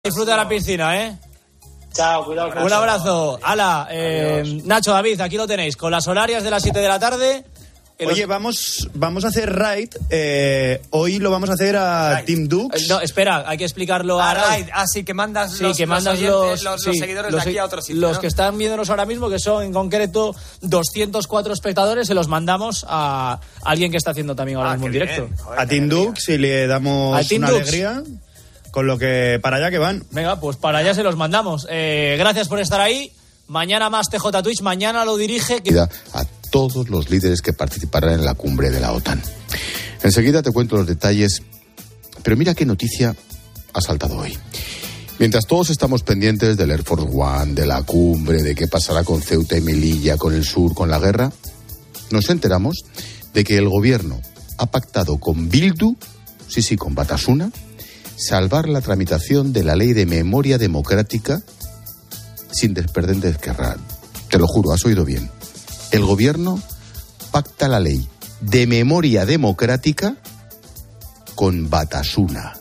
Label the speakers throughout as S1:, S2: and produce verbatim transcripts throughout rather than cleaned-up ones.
S1: Disfruta de la piscina, ¿eh?
S2: Chao, cuidado. Nacho.
S1: Un abrazo. Hala, eh, Nacho, David, aquí lo tenéis, con las horarias de las siete de la tarde.
S3: Oye, vamos, vamos a hacer raid. Eh, hoy lo vamos a hacer a raid. Team Dux.
S1: No, espera, hay que explicarlo a
S4: raid. Ah, sí, que mandas
S1: sí,
S4: los,
S1: que mandas
S4: los, oyentes,
S1: los,
S4: los,
S1: sí,
S4: los seguidores
S1: los,
S4: de aquí a otro sitio,
S1: Los
S4: ¿no?
S1: que están viéndonos ahora mismo, que son en concreto doscientos cuatro espectadores, se los mandamos a alguien que está haciendo también ahora
S4: ah,
S1: mismo en directo.
S3: Joder, a Team Dux y le damos una Dux. alegría. Con lo que para allá que van.
S1: Venga, pues para allá se los mandamos. Eh, gracias por estar ahí. Mañana más T J Twitch. Mañana lo dirige.
S5: A todos los líderes que participarán en la cumbre de la OTAN. Enseguida te cuento los detalles. Pero mira qué noticia ha saltado hoy. Mientras todos estamos pendientes del Air Force One, de la cumbre, de qué pasará con Ceuta y Melilla, con el sur, con la guerra, nos enteramos de que el gobierno ha pactado con Bildu, sí, sí, con Batasuna, salvar la tramitación de la ley de memoria democrática sin desperder de Esquerra. Te lo juro, has oído bien. El gobierno pacta la ley de memoria democrática con Batasuna.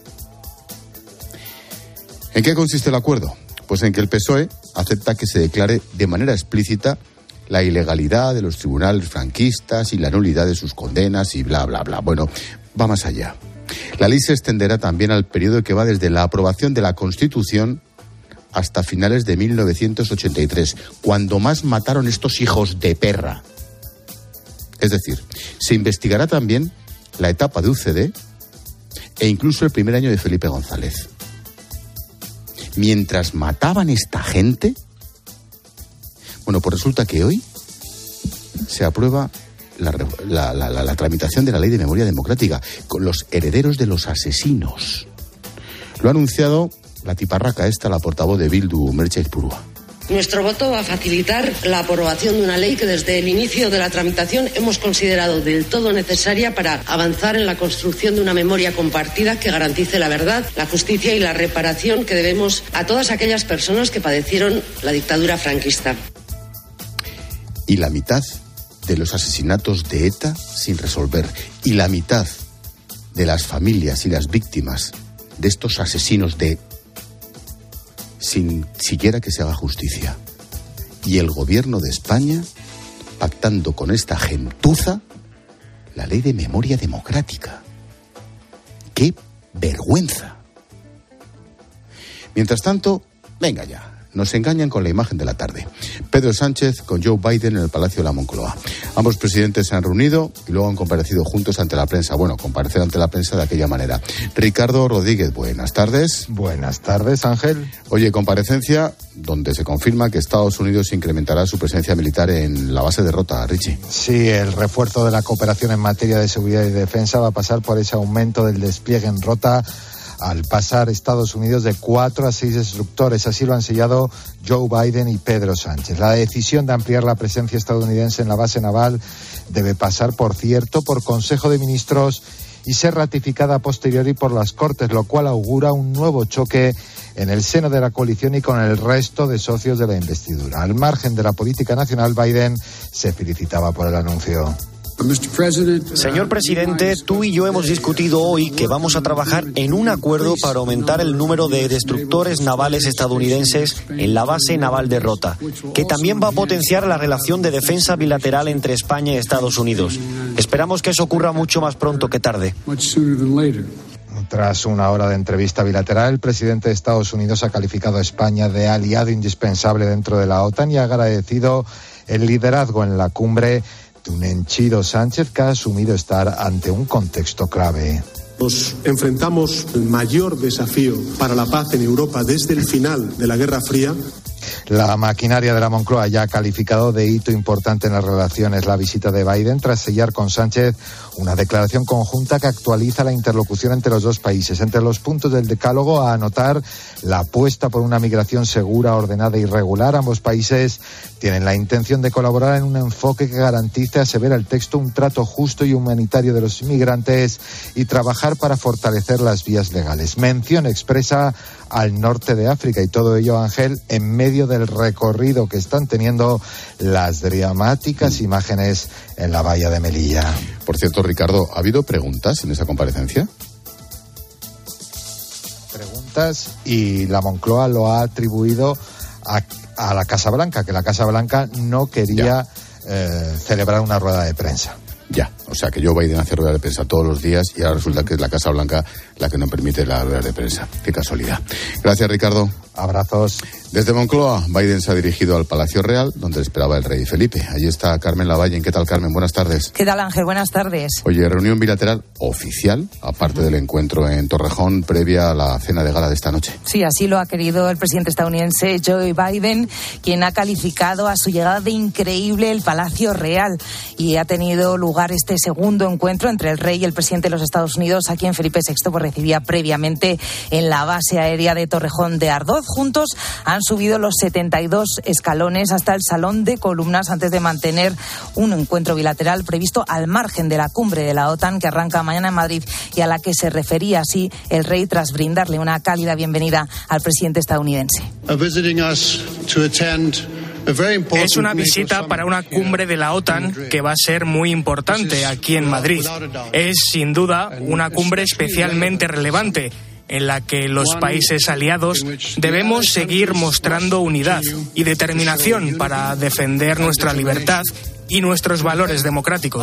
S5: ¿En qué consiste el acuerdo? Pues en que el P S O E acepta que se declare de manera explícita la ilegalidad de los tribunales franquistas y la nulidad de sus condenas y bla, bla, bla. Bueno, va más allá. La ley se extenderá también al periodo que va desde la aprobación de la Constitución hasta finales de mil novecientos ochenta y tres, cuando más mataron estos hijos de perra. Es decir, se investigará también la etapa de U C D e incluso el primer año de Felipe González. Mientras mataban esta gente, bueno, pues resulta que hoy se aprueba La, la, la, la, la tramitación de la ley de memoria democrática con los herederos de los asesinos. Lo ha anunciado la tiparraca esta, la portavoz de Bildu, Merche Izpurua.
S6: Nuestro voto va a facilitar la aprobación de una ley que desde el inicio de la tramitación hemos considerado del todo necesaria para avanzar en la construcción de una memoria compartida que garantice la verdad, la justicia y la reparación que debemos a todas aquellas personas que padecieron la dictadura franquista.
S5: Y la mitad de los asesinatos de ETA sin resolver, y la mitad de las familias y las víctimas de estos asesinos de sin siquiera que se haga justicia. Y el gobierno de España pactando con esta gentuza la ley de memoria democrática. ¡Qué vergüenza! Mientras tanto, venga ya. Nos engañan con la imagen de la tarde. Pedro Sánchez con Joe Biden en el Palacio de la Moncloa. Ambos presidentes se han reunido y luego han comparecido juntos ante la prensa. Bueno, comparecer ante la prensa de aquella manera. Ricardo Rodríguez, buenas tardes.
S7: Buenas tardes, Ángel.
S5: Oye, comparecencia donde se confirma que Estados Unidos incrementará su presencia militar en la base de Rota, Richie.
S7: Sí, el refuerzo de la cooperación en materia de seguridad y defensa va a pasar por ese aumento del despliegue en Rota, al pasar Estados Unidos de cuatro a seis instructores. Así lo han sellado Joe Biden y Pedro Sánchez. La decisión de ampliar la presencia estadounidense en la base naval debe pasar, por cierto, por Consejo de Ministros y ser ratificada a posteriori por las Cortes, lo cual augura un nuevo choque en el seno de la coalición y con el resto de socios de la investidura. Al margen de la política nacional, Biden se felicitaba por el anuncio.
S8: Señor presidente, tú y yo hemos discutido hoy que vamos a trabajar en un acuerdo para aumentar el número de destructores navales estadounidenses en la base naval de Rota, que también va a potenciar la relación de defensa bilateral entre España y Estados Unidos. Esperamos que eso ocurra mucho más pronto que tarde.
S7: Tras una hora de entrevista bilateral, el presidente de Estados Unidos ha calificado a España de aliado indispensable dentro de la OTAN y ha agradecido el liderazgo en la cumbre de un henchido Sánchez que ha asumido estar ante un contexto clave.
S9: Nos enfrentamos al mayor desafío para la paz en Europa desde el final de la Guerra Fría.
S7: La maquinaria de la Moncloa ya ha calificado de hito importante en las relaciones la visita de Biden tras sellar con Sánchez una declaración conjunta que actualiza la interlocución entre los dos países. Entre los puntos del decálogo a anotar la apuesta por una migración segura, ordenada y regular. Ambos países tienen la intención de colaborar en un enfoque que garantice, asevera el texto, un trato justo y humanitario de los inmigrantes y trabajar para fortalecer las vías legales. Mención expresa al norte de África y todo ello, Ángel, en medio del recorrido que están teniendo las dramáticas imágenes en la bahía de Melilla.
S5: Por cierto, Ricardo, ¿ha habido preguntas en esa comparecencia?
S7: Preguntas amenazas y la Moncloa lo ha atribuido a, a la Casa Blanca, que la Casa Blanca no quería eh, celebrar una rueda de prensa.
S5: Ya, o sea que Joe Biden hace ruedas de prensa todos los días y ahora resulta que es la Casa Blanca la que no permite la rueda de prensa. Qué casualidad. Gracias, Ricardo.
S7: Abrazos.
S5: Desde Moncloa, Biden se ha dirigido al Palacio Real, donde esperaba el rey Felipe. Allí está Carmen Lavalle. ¿Qué tal, Carmen? Buenas tardes.
S4: ¿Qué tal, Ángel? Buenas tardes.
S5: Oye, reunión bilateral oficial, aparte del encuentro en Torrejón, previa a la cena de gala de esta noche.
S4: Sí, así lo ha querido el presidente estadounidense Joe Biden, quien ha calificado a su llegada de increíble el Palacio Real. Y ha tenido lugar este segundo encuentro entre el rey y el presidente de los Estados Unidos, a quien Felipe sexto pues, recibía previamente en la base aérea de Torrejón de Ardoz. Juntos han subido los setenta y dos escalones hasta el Salón de Columnas antes de mantener un encuentro bilateral previsto al margen de la cumbre de la OTAN que arranca mañana en Madrid y a la que se refería así el rey tras brindarle una cálida bienvenida al presidente estadounidense.
S10: Es una visita para una cumbre de la OTAN que va a ser muy importante aquí en Madrid. Es, sin duda, una cumbre especialmente relevante en la que los países aliados debemos seguir mostrando unidad y determinación para defender nuestra libertad y nuestros valores democráticos.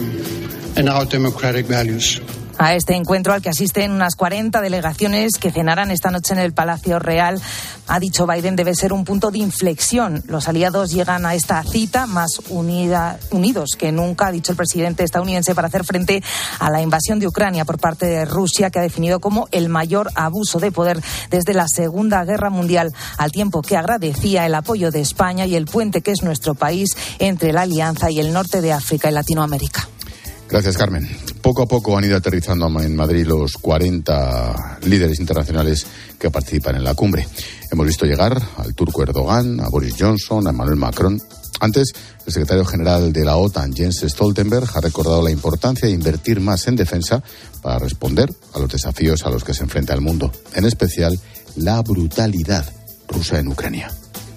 S4: A este encuentro, al que asisten unas cuarenta delegaciones que cenarán esta noche en el Palacio Real, ha dicho Biden, debe ser un punto de inflexión. Los aliados llegan a esta cita más unida, unidos que nunca, ha dicho el presidente estadounidense, para hacer frente a la invasión de Ucrania por parte de Rusia, que ha definido como el mayor abuso de poder desde la Segunda Guerra Mundial, al tiempo que agradecía el apoyo de España y el puente que es nuestro país entre la Alianza y el norte de África y Latinoamérica.
S5: Gracias, Carmen. Poco a poco han ido aterrizando en Madrid los cuarenta líderes internacionales que participan en la cumbre. Hemos visto llegar al turco Erdogan, a Boris Johnson, a Emmanuel Macron. Antes, el secretario general de la OTAN, Jens Stoltenberg, ha recordado la importancia de invertir más en defensa para responder a los desafíos a los que se enfrenta el mundo, en especial la brutalidad rusa en Ucrania.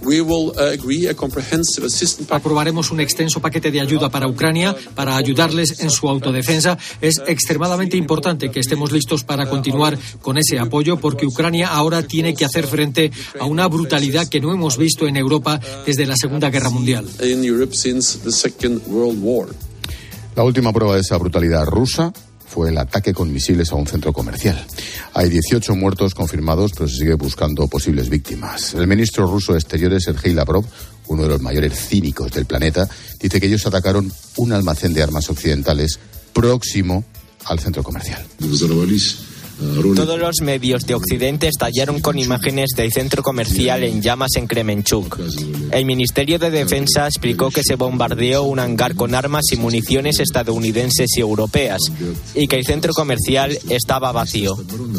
S11: Aprobaremos un extenso paquete de ayuda para Ucrania, para ayudarles en su autodefensa. Es extremadamente importante que estemos listos para continuar con ese apoyo, porque Ucrania ahora tiene que hacer frente a una brutalidad que no hemos visto en Europa desde la Segunda Guerra Mundial.
S5: La última prueba de esa brutalidad rusa fue el ataque con misiles a un centro comercial. Hay dieciocho muertos confirmados, pero se sigue buscando posibles víctimas. El ministro ruso de Exteriores, Sergei Lavrov, uno de los mayores cínicos del planeta, dice que ellos atacaron un almacén de armas occidentales próximo al centro comercial.
S12: Todos los medios de Occidente estallaron con imágenes del centro comercial en llamas en Kremenchuk. El Ministerio de Defensa explicó que se bombardeó un hangar con armas y municiones estadounidenses y europeas y que el centro comercial estaba vacío.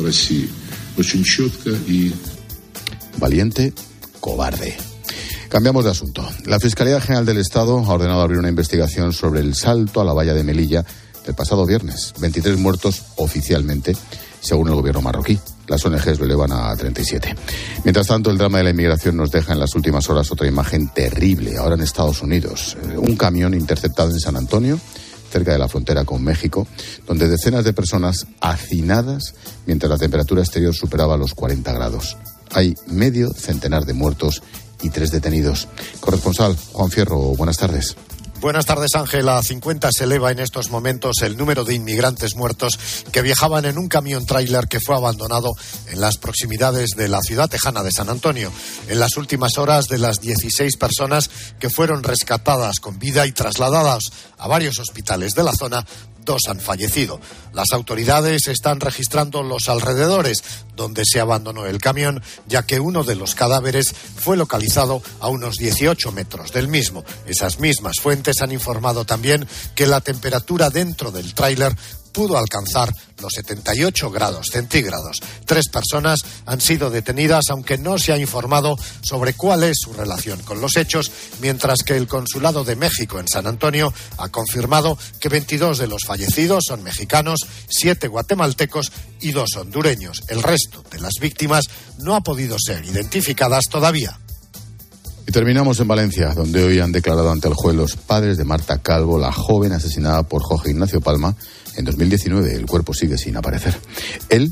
S5: Valiente, cobarde. Cambiamos de asunto. La Fiscalía General del Estado ha ordenado abrir una investigación sobre el salto a la valla de Melilla del pasado viernes. veintitrés muertos oficialmente, según el gobierno marroquí. Las O N Ges lo elevan a treinta y siete. Mientras tanto, el drama de la inmigración nos deja en las últimas horas otra imagen terrible, ahora en Estados Unidos. Un camión interceptado en San Antonio, cerca de la frontera con México, donde decenas de personas hacinadas mientras la temperatura exterior superaba los cuarenta grados. Hay medio centenar de muertos y tres detenidos. Corresponsal Juan Fierro, buenas tardes.
S13: Buenas tardes, Ángel. A cincuenta se eleva en estos momentos el número de inmigrantes muertos que viajaban en un camión tráiler que fue abandonado en las proximidades de la ciudad tejana de San Antonio. En las últimas horas, de las dieciséis personas que fueron rescatadas con vida y trasladadas a varios hospitales de la zona, dos han fallecido. Las autoridades están registrando los alrededores donde se abandonó el camión, ya que uno de los cadáveres fue localizado a unos dieciocho metros del mismo. Esas mismas fuentes han informado también que la temperatura dentro del tráiler pudo alcanzar los setenta y ocho grados centígrados. Tres personas han sido detenidas, aunque no se ha informado sobre cuál es su relación con los hechos, mientras que el Consulado de México en San Antonio ha confirmado que veintidós de los fallecidos son mexicanos, siete guatemaltecos y dos hondureños. El resto de las víctimas no ha podido ser identificadas todavía.
S5: Y terminamos en Valencia, donde hoy han declarado ante el juez los padres de Marta Calvo, la joven asesinada por Jorge Ignacio Palma en dos mil diecinueve. El cuerpo sigue sin aparecer. Él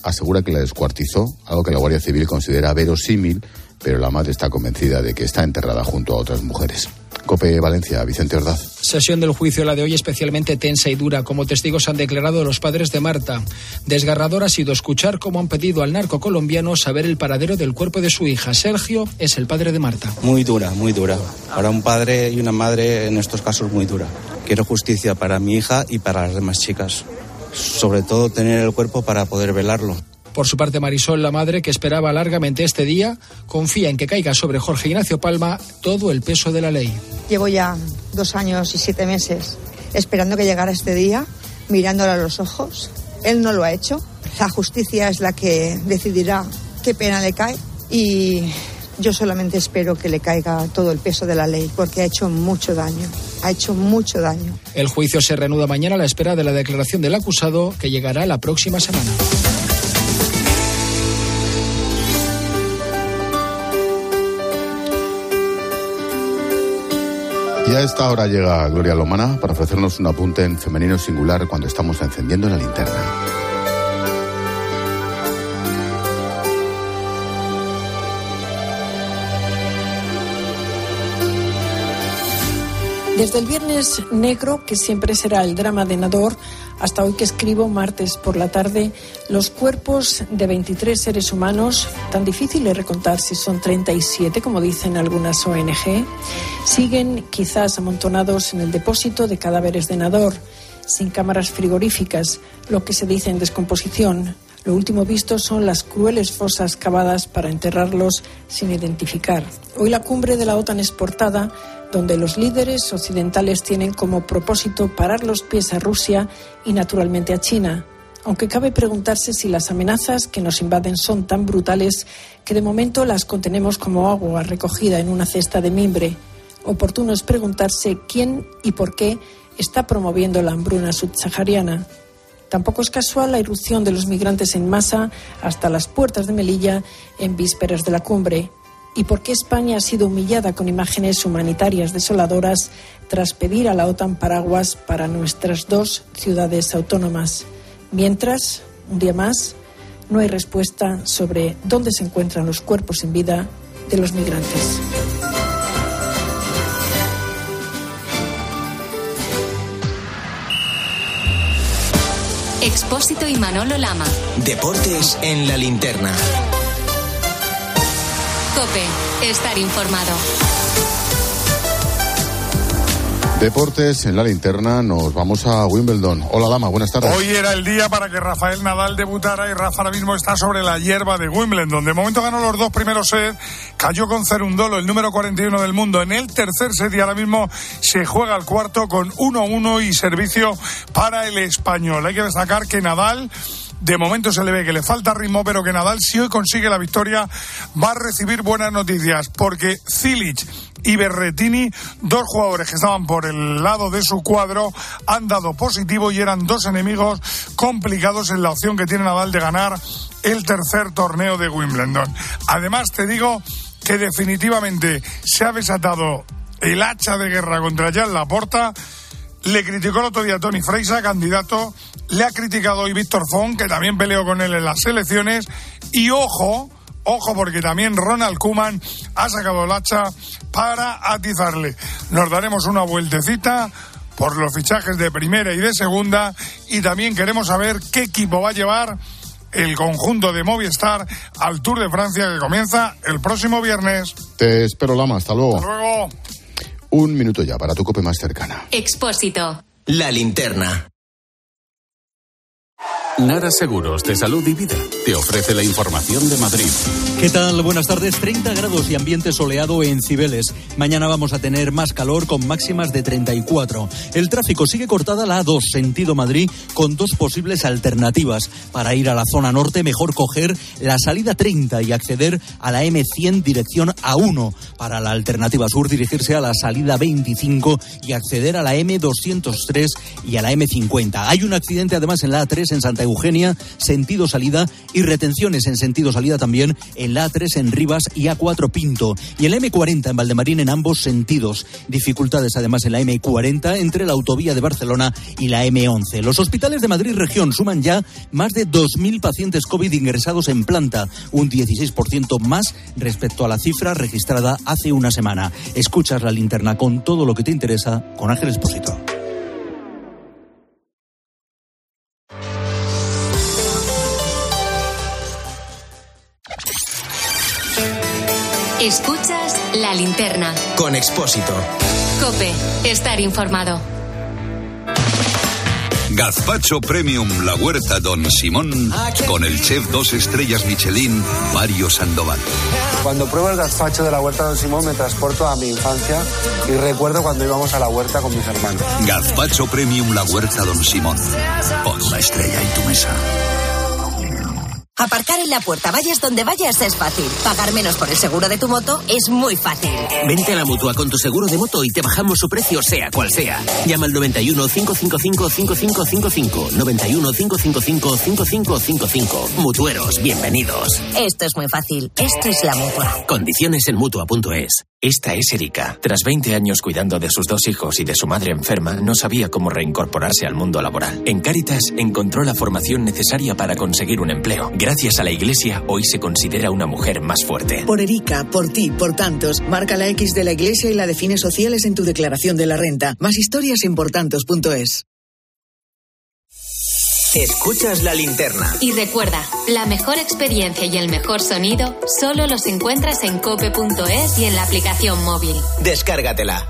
S5: asegura que la descuartizó, algo que la Guardia Civil considera verosímil, pero la madre está convencida de que está enterrada junto a otras mujeres. COPE Valencia, Vicente Ordaz.
S14: Sesión del juicio, la de hoy, especialmente tensa y dura. Como testigos han declarado los padres de Marta. Desgarrador ha sido escuchar cómo han pedido al narco colombiano saber el paradero del cuerpo de su hija. Sergio es el padre de Marta.
S15: Muy dura, muy dura. Para un padre y una madre, en estos casos, muy dura. Quiero justicia para mi hija y para las demás chicas. Sobre todo tener el cuerpo para poder velarlo.
S14: Por su parte, Marisol, la madre, que esperaba largamente este día, confía en que caiga sobre Jorge Ignacio Palma todo el peso de la ley.
S16: Llevo ya dos años y siete meses esperando que llegara este día, mirándole a los ojos. Él no lo ha hecho. La justicia es la que decidirá qué pena le cae y yo solamente espero que le caiga todo el peso de la ley, porque ha hecho mucho daño, ha hecho mucho daño.
S14: El juicio se reanuda mañana a la espera de la declaración del acusado, que llegará la próxima semana.
S5: Y a esta hora llega Gloria Lomana para ofrecernos un apunte en femenino singular cuando estamos encendiendo la linterna.
S17: Desde el viernes negro, que siempre será el drama de Nador, hasta hoy que escribo, martes por la tarde, los cuerpos de veintitrés seres humanos, tan difícil de recontar si son treinta y siete, como dicen algunas O N Ge, siguen quizás amontonados en el depósito de cadáveres de Nador, sin cámaras frigoríficas, lo que se dice en descomposición. Lo último visto son las crueles fosas cavadas para enterrarlos sin identificar. Hoy la cumbre de la OTAN es portada, donde los líderes occidentales tienen como propósito parar los pies a Rusia y naturalmente a China, aunque cabe preguntarse si las amenazas que nos invaden son tan brutales que de momento las contenemos como agua recogida en una cesta de mimbre. Oportuno es preguntarse quién y por qué está promoviendo la hambruna subsahariana. Tampoco es casual la irrupción de los migrantes en masa hasta las puertas de Melilla en vísperas de la cumbre. ¿Y por qué España ha sido humillada con imágenes humanitarias desoladoras tras pedir a la OTAN paraguas para nuestras dos ciudades autónomas? Mientras, un día más, no hay respuesta sobre dónde se encuentran los cuerpos sin vida de los migrantes.
S18: Expósito y Manolo Lama.
S19: Deportes en la linterna.
S18: COPE, estar informado.
S5: Deportes en la linterna, nos vamos a Wimbledon. Hola, Dama, buenas tardes.
S20: Hoy era el día para que Rafael Nadal debutara y Rafa ahora mismo está sobre la hierba de Wimbledon. De momento ganó los dos primeros sets, cayó con Cerundolo, el número cuarenta y uno del mundo, en el tercer set y ahora mismo se juega el cuarto con uno uno y servicio para el español. Hay que destacar que Nadal, de momento se le ve que le falta ritmo, pero que Nadal, si hoy consigue la victoria, va a recibir buenas noticias, porque Cilic y Berrettini, dos jugadores que estaban por el lado de su cuadro, han dado positivo y eran dos enemigos complicados en la opción que tiene Nadal de ganar el tercer torneo de Wimbledon. Además, te digo que definitivamente se ha desatado el hacha de guerra contra Jan Laporta. Le criticó el otro día Toni Freisa, candidato, le ha criticado hoy Víctor Font, que también peleó con él en las elecciones, y ojo, ojo, porque también Ronald Koeman ha sacado el hacha para atizarle. Nos daremos una vueltecita por los fichajes de primera y de segunda, y también queremos saber qué equipo va a llevar el conjunto de Movistar al Tour de Francia, que comienza el próximo viernes.
S5: Te espero, Lama, hasta luego.
S20: Hasta luego.
S5: Un minuto ya para tu COPE más cercana.
S18: Expósito.
S19: La linterna.
S21: Nara Seguros de Salud y Vida te ofrece la información de Madrid.
S22: ¿Qué tal? Buenas tardes. treinta grados y ambiente soleado en Cibeles. Mañana vamos a tener más calor con máximas de treinta y cuatro. El tráfico sigue cortada la A dos, sentido Madrid, con dos posibles alternativas. Para ir a la zona norte, mejor coger la salida treinta y acceder a la eme cien dirección A uno. Para la alternativa sur, dirigirse a la salida veinticinco y acceder a la eme doscientos tres y a la eme cincuenta. Hay un accidente además en la A tres en Santa Eugenia, sentido salida, y retenciones en sentido salida también en la A tres en Rivas y A cuatro Pinto. Y en la eme cuarenta en Valdemarín en ambos sentidos. Dificultades además en la eme cuarenta entre la autovía de Barcelona y la eme once. Los hospitales de Madrid Región suman ya más de dos mil pacientes COVID ingresados en planta, un dieciséis por ciento más respecto a la cifra registrada hace una semana. Escuchas La Linterna con todo lo que te interesa con Ángel Expósito.
S18: Escuchas La Linterna
S19: con Expósito.
S18: COPE, estar informado.
S2: Gazpacho Premium La Huerta Don Simón con el chef dos estrellas Michelin Mario Sandoval.
S3: Cuando pruebo el gazpacho de la Huerta Don Simón me transporto a mi infancia y recuerdo cuando íbamos a la huerta con mis hermanos.
S2: Gazpacho Premium La Huerta Don Simón. Pon una estrella en tu mesa.
S23: Aparcar en la puerta, vayas donde vayas, es fácil. Pagar menos por el seguro de tu moto es muy fácil.
S24: Vente a la Mutua con tu seguro de moto y te bajamos su precio sea cual sea. Llama al noventa y uno, cinco cinco cinco, cinco cinco cinco cinco. noventa y uno, cinco cinco cinco, cinco cinco cinco cinco. Mutueros, bienvenidos.
S23: Esto es muy fácil. Esto es la Mutua.
S24: Condiciones en Mutua punto es. Esta es Erika. Tras veinte años cuidando de sus dos hijos y de su madre enferma, no sabía cómo reincorporarse al mundo laboral. En Cáritas encontró la formación necesaria para conseguir un empleo. Gracias a la Iglesia, hoy se considera una mujer más fuerte.
S25: Por Erika, por ti, por tantos, marca la X de la Iglesia y la de fines sociales en tu declaración de la renta. Más historias en por tantos punto es.
S19: Escuchas La Linterna.
S18: Y recuerda, la mejor experiencia y el mejor sonido solo los encuentras en cope punto es y en la aplicación móvil.
S19: Descárgatela.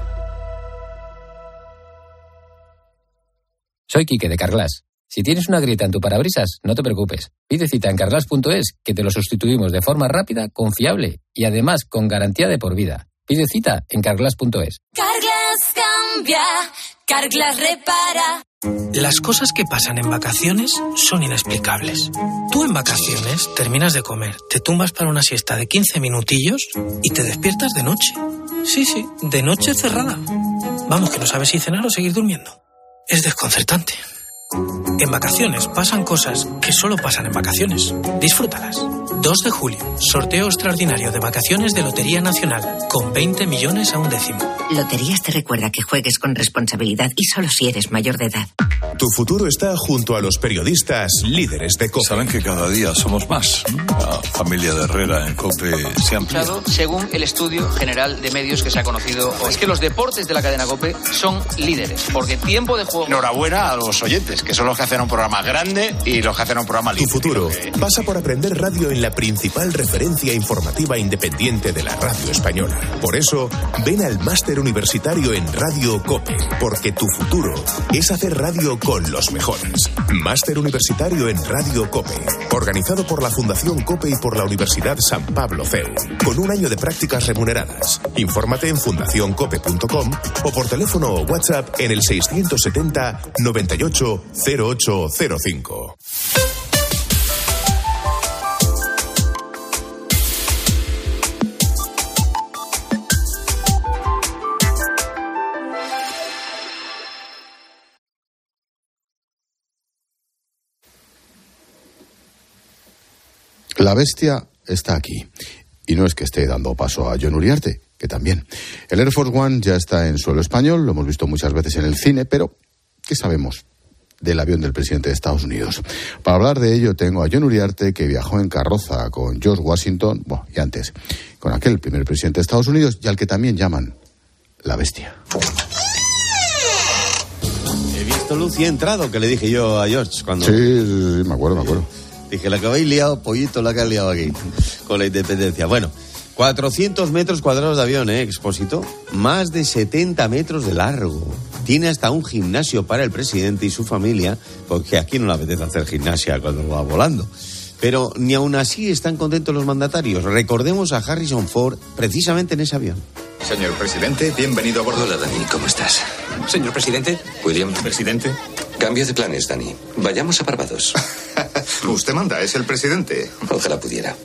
S26: Soy Quique de Carglass. Si tienes una grieta en tu parabrisas, no te preocupes. Pide cita en carglass punto es, que te lo sustituimos de forma rápida, confiable y además con garantía de por vida. Pide cita en carglass punto es.
S23: Carglass cambia, Carglass repara.
S11: Las cosas que pasan en vacaciones son inexplicables. Tú en vacaciones terminas de comer, te tumbas para una siesta de quince minutillos y te despiertas de noche. Sí, sí, de noche cerrada. Vamos, que no sabes si cenar o seguir durmiendo. Es desconcertante. En vacaciones pasan cosas que solo pasan en vacaciones. Disfrútalas. dos de julio, sorteo extraordinario de vacaciones de Lotería Nacional, con veinte millones a un décimo.
S23: Loterías te recuerda que juegues con responsabilidad y solo si eres mayor de edad.
S27: Tu futuro está junto a los periodistas líderes de COPE.
S2: Saben que cada día somos más. La familia de Herrera en COPE se ha ampliado.
S28: Según el estudio general de medios que se ha conocido, es que los deportes de la cadena COPE son líderes, porque tiempo de juego...
S29: Enhorabuena a los oyentes, que son los que hacen un programa grande y los que hacen un programa líder.
S27: Tu futuro pasa por aprender radio en la principal referencia informativa independiente de la radio española. Por eso, ven al máster universitario en Radio COPE, porque tu futuro es hacer radio con los mejores. Máster universitario en Radio COPE, organizado por la Fundación COPE y por la Universidad San Pablo C E U, con un año de prácticas remuneradas. Infórmate en fundación cope punto com o por teléfono o WhatsApp en el seiscientos setenta, noventa y ocho, cero ocho cero cinco.
S5: La bestia está aquí. Y no es que esté dando paso a Jon Uriarte, que también. El Air Force One ya está en suelo español, lo hemos visto muchas veces en el cine, pero ¿qué sabemos del avión del presidente de Estados Unidos? Para hablar de ello tengo a Jon Uriarte, que viajó en carroza con George Washington, bueno, y antes, con aquel primer presidente de Estados Unidos, y al que también llaman la bestia.
S30: He visto luz y he entrado, que le dije yo a George cuando...
S5: Sí, sí, me acuerdo, me acuerdo.
S30: Dije, la que habéis liado, pollito, la que has liado aquí, con la independencia. Bueno, cuatrocientos metros cuadrados de avión, ¿eh, Expósito? Más de setenta metros de largo. Tiene hasta un gimnasio para el presidente y su familia, porque aquí no le apetece hacer gimnasia cuando va volando. Pero ni aún así están contentos los mandatarios. Recordemos a Harrison Ford precisamente en ese avión.
S31: Señor presidente, bienvenido a bordo.
S32: Hola, Dani, ¿cómo estás?
S31: Señor presidente.
S32: William.
S31: Presidente.
S32: Cambio de planes, Dani. Vayamos a Barbados.
S31: Usted manda, es el presidente.
S32: Ojalá pudiera.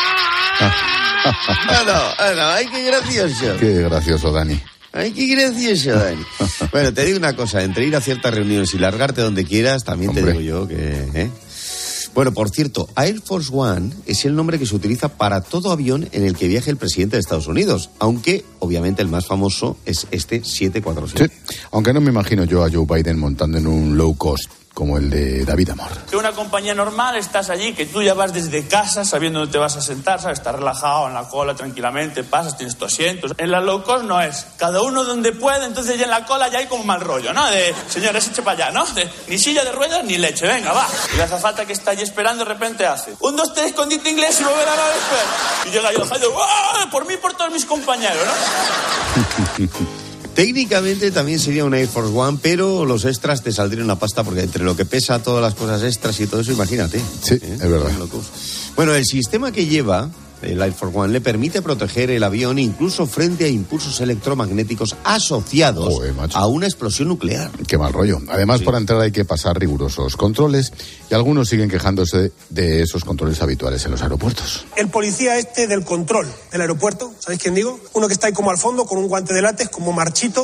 S30: Bueno, bueno, ay, qué gracioso.
S5: Qué gracioso, Dani.
S30: Ay, qué gracioso, Dani. Bueno, te digo una cosa, entre ir a ciertas reuniones y largarte donde quieras, también Hombre. te digo yo que... ¿eh? Bueno, por cierto, Air Force One es el nombre que se utiliza para todo avión en el que viaje el presidente de Estados Unidos, aunque obviamente el más famoso es este siete cuatro siete.
S5: Sí, aunque no me imagino yo a Joe Biden montando en un low cost como el de David Amor.
S1: Que una compañía normal, estás allí, que tú ya vas desde casa sabiendo dónde te vas a sentar, ¿sabes? Estás relajado en la cola tranquilamente, pasas, tienes tu asiento. En la low cost no es, cada uno donde puede, entonces ya en la cola ya hay como mal rollo, ¿no? De, señores, eche para allá, ¿no? De, ni silla de ruedas ni leche, venga, va. Y la azafata que está allí esperando de repente hace un, dos, tres, escondite inglés y volver a la espera. Y llega yo, ¡oh! Por mí y por todos mis compañeros, ¿no?
S30: Técnicamente también sería un Air Force One, pero los extras te saldrían una pasta porque entre lo que pesa, todas las cosas extras y todo eso, imagínate.
S5: Sí,
S30: ¿eh?
S5: Es verdad.
S30: Bueno, el sistema que lleva el Air Force One le permite proteger el avión incluso frente a impulsos electromagnéticos asociados Joder, a una explosión nuclear.
S5: Qué mal rollo. Además, sí. Para entrar hay que pasar rigurosos controles y algunos siguen quejándose de esos controles habituales en los aeropuertos.
S4: El policía este del control del aeropuerto, ¿sabéis quién digo? Uno que está ahí como al fondo con un guante de látex, como marchito.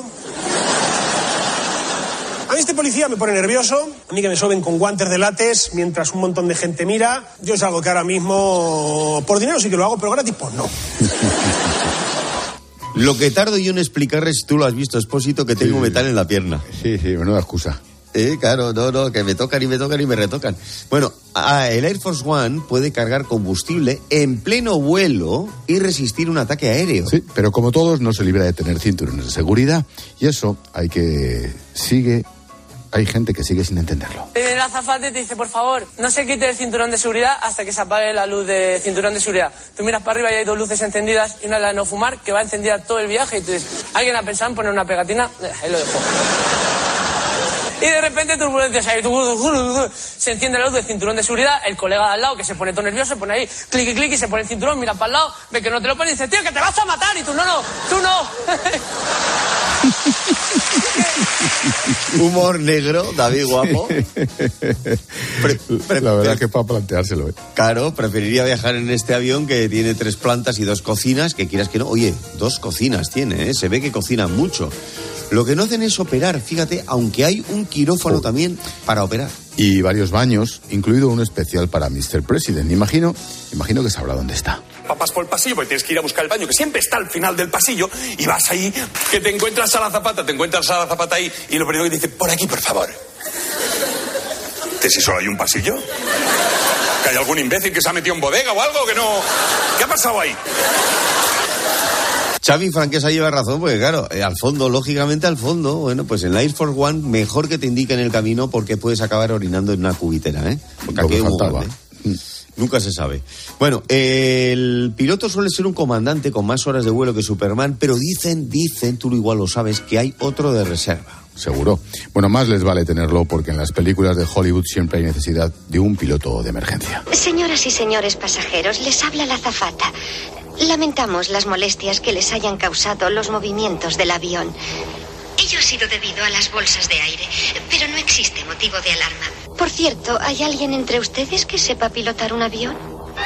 S4: A mí este policía me pone nervioso, a mí que me soben con guantes de látex mientras un montón de gente mira. Yo es algo que ahora mismo, por dinero sí que lo hago, pero gratis pues no.
S30: Lo que tardo yo en explicarles, si tú lo has visto, Expósito, que tengo sí, metal en la pierna.
S5: Sí, sí, menuda excusa.
S30: Eh, claro, no, no, que me tocan y me tocan y me retocan. Bueno, el Air Force One puede cargar combustible en pleno vuelo y resistir un ataque aéreo.
S5: Sí, pero como todos no se libra de tener cinturones de seguridad y eso hay que sigue hay gente que sigue sin entenderlo.
S6: El azafate te dice, por favor, no se quite el cinturón de seguridad hasta que se apague la luz de cinturón de seguridad. Tú miras para arriba y hay dos luces encendidas y una la de no fumar que va encendida todo el viaje y tú dices, ¿alguien ha pensado en poner una pegatina? Ahí lo dejo. Y de repente turbulencias ahí, se enciende la luz del cinturón de seguridad, el colega de al lado que se pone todo nervioso, se pone ahí, clic y clic y se pone el cinturón, mira para el lado, ve que no te lo pone y dice, tío, que te vas a matar, y tú, no, no, tú no.
S30: Humor negro, David guapo.
S5: Pre, pre, la verdad pre, que para planteárselo. ¿eh?
S30: Claro, preferiría viajar en este avión que tiene tres plantas y dos cocinas, que quieras que no. Oye, dos cocinas tiene, ¿eh? Se ve que cocina mucho. Lo que no hacen es operar, fíjate, aunque hay un quirófano oh. también para operar.
S5: Y varios baños, incluido uno especial para mister President. Imagino, imagino que sabrá dónde está.
S7: Papas por el pasillo, porque tienes que ir a buscar el baño, que siempre está al final del pasillo, y vas ahí, que te encuentras a la zapata, te encuentras a la zapata ahí, y lo primero que te dice, por aquí, por favor. ¿Que si solo hay un pasillo? ¿Que hay algún imbécil que se ha metido en bodega o algo? ¿Que no? ¿Qué ha pasado ahí?
S30: Xavi Franquesa lleva razón, porque claro, eh, al fondo, lógicamente al fondo, bueno, pues en la Air Force One mejor que te indiquen el camino porque puedes acabar orinando en una cubitera, ¿eh? Porque aquí hay un grande. Nunca se sabe. Bueno, eh, el piloto suele ser un comandante con más horas de vuelo que Superman, pero dicen, dicen, tú igual lo sabes, que hay otro de reserva.
S5: Seguro. Bueno, más les vale tenerlo porque en las películas de Hollywood siempre hay necesidad de un piloto de emergencia.
S8: Señoras y señores pasajeros, les habla la azafata. Lamentamos las molestias que les hayan causado los movimientos del avión. Ello ha sido debido a las bolsas de aire, pero no existe motivo de alarma. Por cierto, ¿hay alguien entre ustedes que sepa pilotar un avión?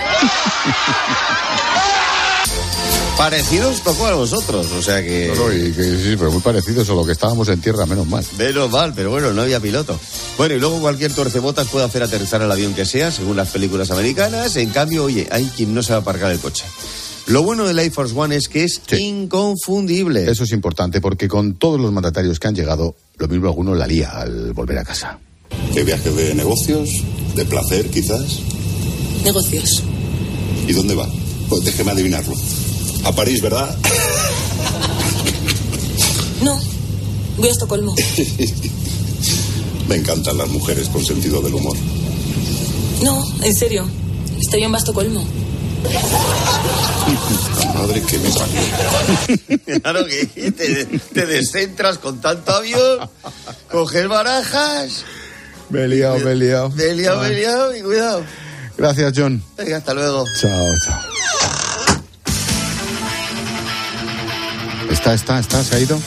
S30: Parecidos poco a vosotros, o sea que...
S5: No, no, y que sí, pero muy parecidos, solo que estábamos en tierra, menos mal.
S30: Menos mal, pero bueno, no había piloto. Bueno, y luego cualquier torcebotas puede hacer aterrizar el avión que sea, según las películas americanas. En cambio, oye, hay quien no se va a aparcar el coche. Lo bueno del Air Force One es que es sí. inconfundible.
S5: Eso es importante, porque con todos los mandatarios que han llegado, lo mismo alguno la lía al volver a casa.
S9: ¿Qué viaje de negocios? ¿De placer, quizás?
S10: Negocios.
S9: ¿Y dónde va? Pues déjeme adivinarlo. A París, ¿verdad?
S10: No, voy a Estocolmo.
S9: Me encantan las mujeres con sentido del humor.
S10: No, en serio. Este avión va a Estocolmo.
S9: Madre que me parió.
S30: Claro que te, te descentras con tanto avión, coges barajas.
S5: Me he liado, me he liado.
S30: Me he liado, me he liado y cuidado.
S5: Gracias, John.
S30: Venga, hasta luego.
S5: Chao, chao. Está, está, está, se ha ido.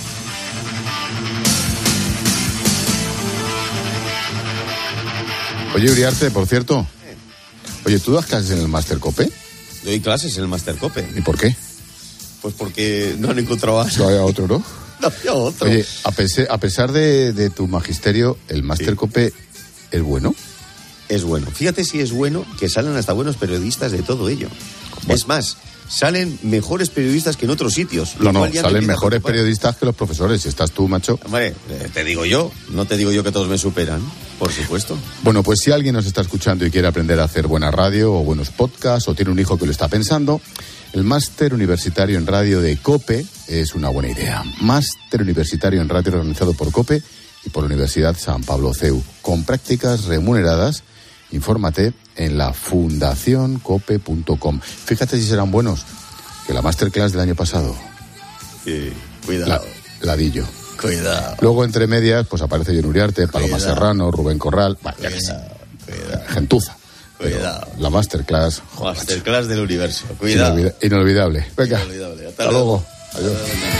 S5: Oye, Uriarte, por cierto. Oye, ¿tú das clases en el Máster Cope?
S30: Doy clases en el Máster Cope.
S5: ¿Y por qué?
S30: Pues porque no han encontrado a...
S5: No había otro, ¿no?
S30: No había otro.
S5: Oye, a, pese, a pesar de, de tu magisterio, ¿el Máster sí. Cope es bueno?
S30: es bueno. Fíjate si es bueno que salen hasta buenos periodistas de todo ello. Bueno. Es más, salen mejores periodistas que en otros sitios.
S5: No, no, salen mejores periodistas que los profesores. ¿Estás tú, macho?
S30: Hombre, te digo yo, no te digo yo que todos me superan, por supuesto.
S5: Bueno, pues si alguien nos está escuchando y quiere aprender a hacer buena radio o buenos podcasts o tiene un hijo que lo está pensando, el máster universitario en radio de COPE es una buena idea. Máster universitario en radio organizado por COPE y por la Universidad San Pablo C E U, con prácticas remuneradas. Infórmate en la fundación cope punto com. Fíjate si serán buenos, que la masterclass del año pasado.
S30: Sí, cuidado.
S5: La, ladillo.
S30: Cuidado.
S5: Luego, entre medias, pues aparece John Uriarte, Paloma
S30: Cuidado.
S5: Serrano, Rubén Corral. Bueno, ya que sí. Gentuza.
S30: Cuidado.
S5: Pero la masterclass.
S30: Joder, masterclass del universo. Cuidado.
S5: Inolvida- inolvidable. Venga.
S30: Inolvidable.
S5: Hasta, Hasta luego. Adiós.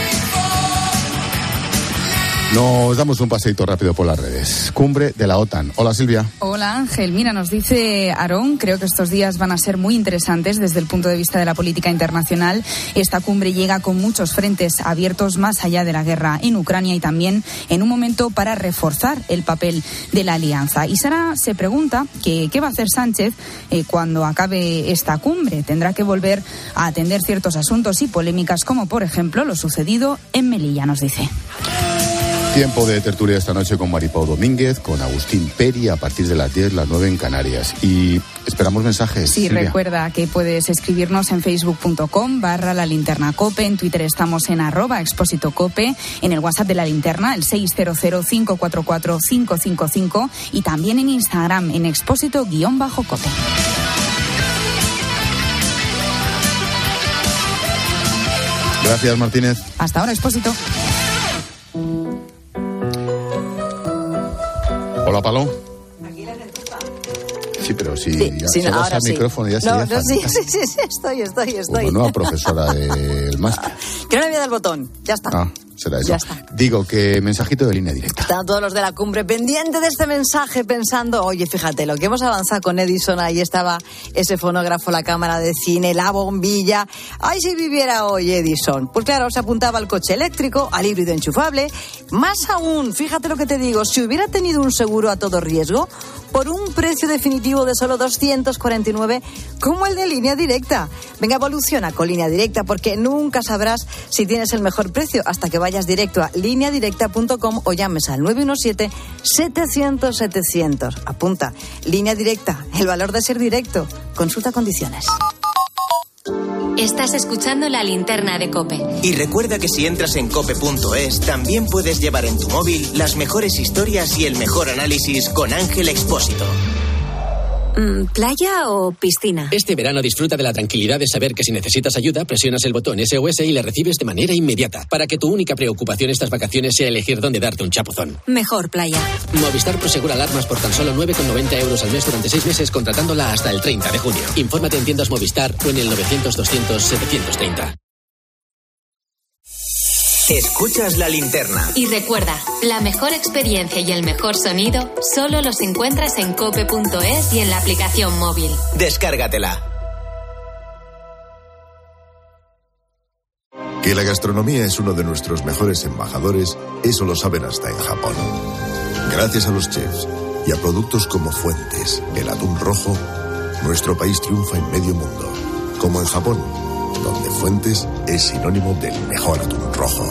S5: Nos damos un paseito rápido por las redes. Cumbre de la OTAN. Hola, Silvia.
S3: Hola, Ángel. Mira, nos dice Aarón, creo que estos días van a ser muy interesantes desde el punto de vista de la política internacional. Esta cumbre llega con muchos frentes abiertos más allá de la guerra en Ucrania y también en un momento para reforzar el papel de la alianza. Y Sara se pregunta que, qué va a hacer Sánchez eh, cuando acabe esta cumbre. Tendrá que volver a atender ciertos asuntos y polémicas, como por ejemplo lo sucedido en Melilla, nos dice.
S5: Tiempo de tertulia esta noche con Maripau Domínguez, con Agustín Peri a partir de las diez, las nueve en Canarias. Y esperamos mensajes.
S3: Sí,
S5: Silvia.
S3: recuerda que puedes escribirnos en facebook punto com barra la linterna cope, en Twitter estamos en arroba expósito cope, en el WhatsApp de la linterna, el seis cero cero, cinco cuatro cuatro, cinco cinco cinco y también en Instagram en expósito guión bajo cope.
S5: Gracias, Martínez.
S3: Hasta ahora, Expósito.
S5: Hola, Paloma. Sí, pero si
S23: Sí,
S5: ya
S23: sí,
S5: se vas
S23: ahora
S5: al
S23: sí.
S5: micrófono ya
S23: No,
S5: sería
S23: no, sí,
S5: fácil.
S23: sí, sí, sí, estoy, estoy, estoy.
S5: Como nueva profesora del máster.
S23: Que no le había dado el botón, ya está.
S5: Ah, será eso.
S23: Ya está.
S5: Digo que mensajito de línea directa.
S23: Están todos los de la cumbre pendientes de este mensaje pensando, oye, fíjate, lo que hemos avanzado con Edison, ahí estaba ese fonógrafo, la cámara de cine, la bombilla. Ay, si viviera hoy Edison. Pues claro, se apuntaba al coche eléctrico, al híbrido enchufable. Más aún, fíjate lo que te digo, si hubiera tenido un seguro a todo riesgo, por un precio definitivo de solo doscientos cuarenta y nueve, como el de Línea Directa. Venga, evoluciona con Línea Directa, porque nunca sabrás si tienes el mejor precio hasta que vayas directo a línea directa punto com o llames al nueve uno siete, setecientos, setecientos. Apunta, Línea Directa, el valor de ser directo. Consulta condiciones.
S18: Estás escuchando La Linterna de COPE.
S19: Y recuerda que si entras en cope punto es, también puedes llevar en tu móvil las mejores historias y el mejor análisis con Ángel Expósito.
S18: ¿Playa o piscina?
S12: Este verano disfruta de la tranquilidad de saber que si necesitas ayuda, presionas el botón S O S y le recibes de manera inmediata, para que tu única preocupación estas vacaciones sea elegir dónde darte un chapuzón.
S18: Mejor playa.
S12: Movistar Prosegura alarmas por tan solo nueve con noventa euros al mes durante seis meses, contratándola hasta el treinta de junio. Infórmate en tiendas Movistar o en el novecientos, doscientos, setecientos treinta.
S19: Escuchas La Linterna.
S18: Y recuerda, la mejor experiencia y el mejor sonido solo los encuentras en cope punto es y en la aplicación móvil.
S19: Descárgatela.
S13: Que la gastronomía es uno de nuestros mejores embajadores, eso lo saben hasta en Japón. Gracias a los chefs y a productos como Fuentes, el atún rojo, nuestro país triunfa en medio mundo. Como en Japón, donde Fuentes es sinónimo del mejor atún rojo.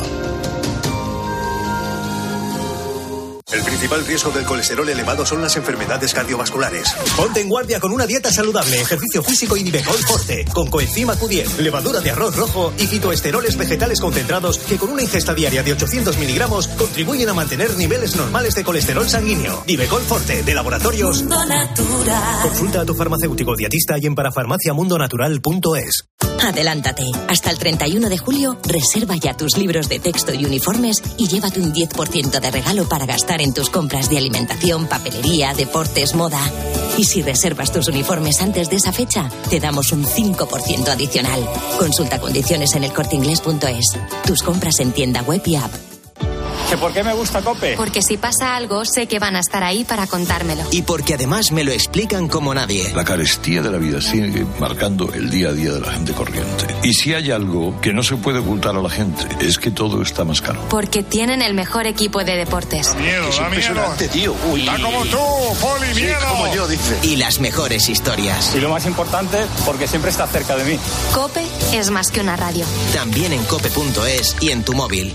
S14: El principal riesgo del colesterol elevado son las enfermedades cardiovasculares. Ponte en guardia con una dieta saludable, ejercicio físico y Nivecol Forte, con coenzima Q diez, levadura de arroz rojo y fitoesteroles vegetales concentrados que con una ingesta diaria de ochocientos miligramos contribuyen a mantener niveles normales de colesterol sanguíneo. Nivecol Forte, de Laboratorios
S23: Mundo Natural.
S14: Consulta a tu farmacéutico dietista y en parafarmaciamundonatural punto es.
S23: Adelántate. Hasta el treinta y uno de julio, reserva ya tus libros de texto y uniformes y llévate un diez por ciento de regalo para gastar en tus compras de alimentación, papelería, deportes, moda. Y si reservas tus uniformes antes de esa fecha, te damos un cinco por ciento adicional. Consulta condiciones en el corte inglés punto es. Tus compras en tienda web y app.
S2: ¿Que por qué me gusta COPE?
S18: Porque si pasa algo, sé que van a estar ahí para contármelo.
S19: Y porque además me lo explican como nadie.
S11: La carestía de la vida sigue marcando el día a día de la gente corriente. Y si hay algo que no se puede ocultar a la gente, es que todo está más caro.
S18: Porque tienen el mejor equipo de deportes.
S11: Da miedo,
S18: es
S11: da impresionante, miedo. Tío. Uy.
S2: ¡Está como tú, Poli,
S11: sí,
S2: miedo!
S11: como yo, dice.
S19: Y las mejores historias.
S2: Y lo más importante, porque siempre está cerca de mí.
S18: COPE es más que una radio.
S19: También en cope punto es y en tu móvil.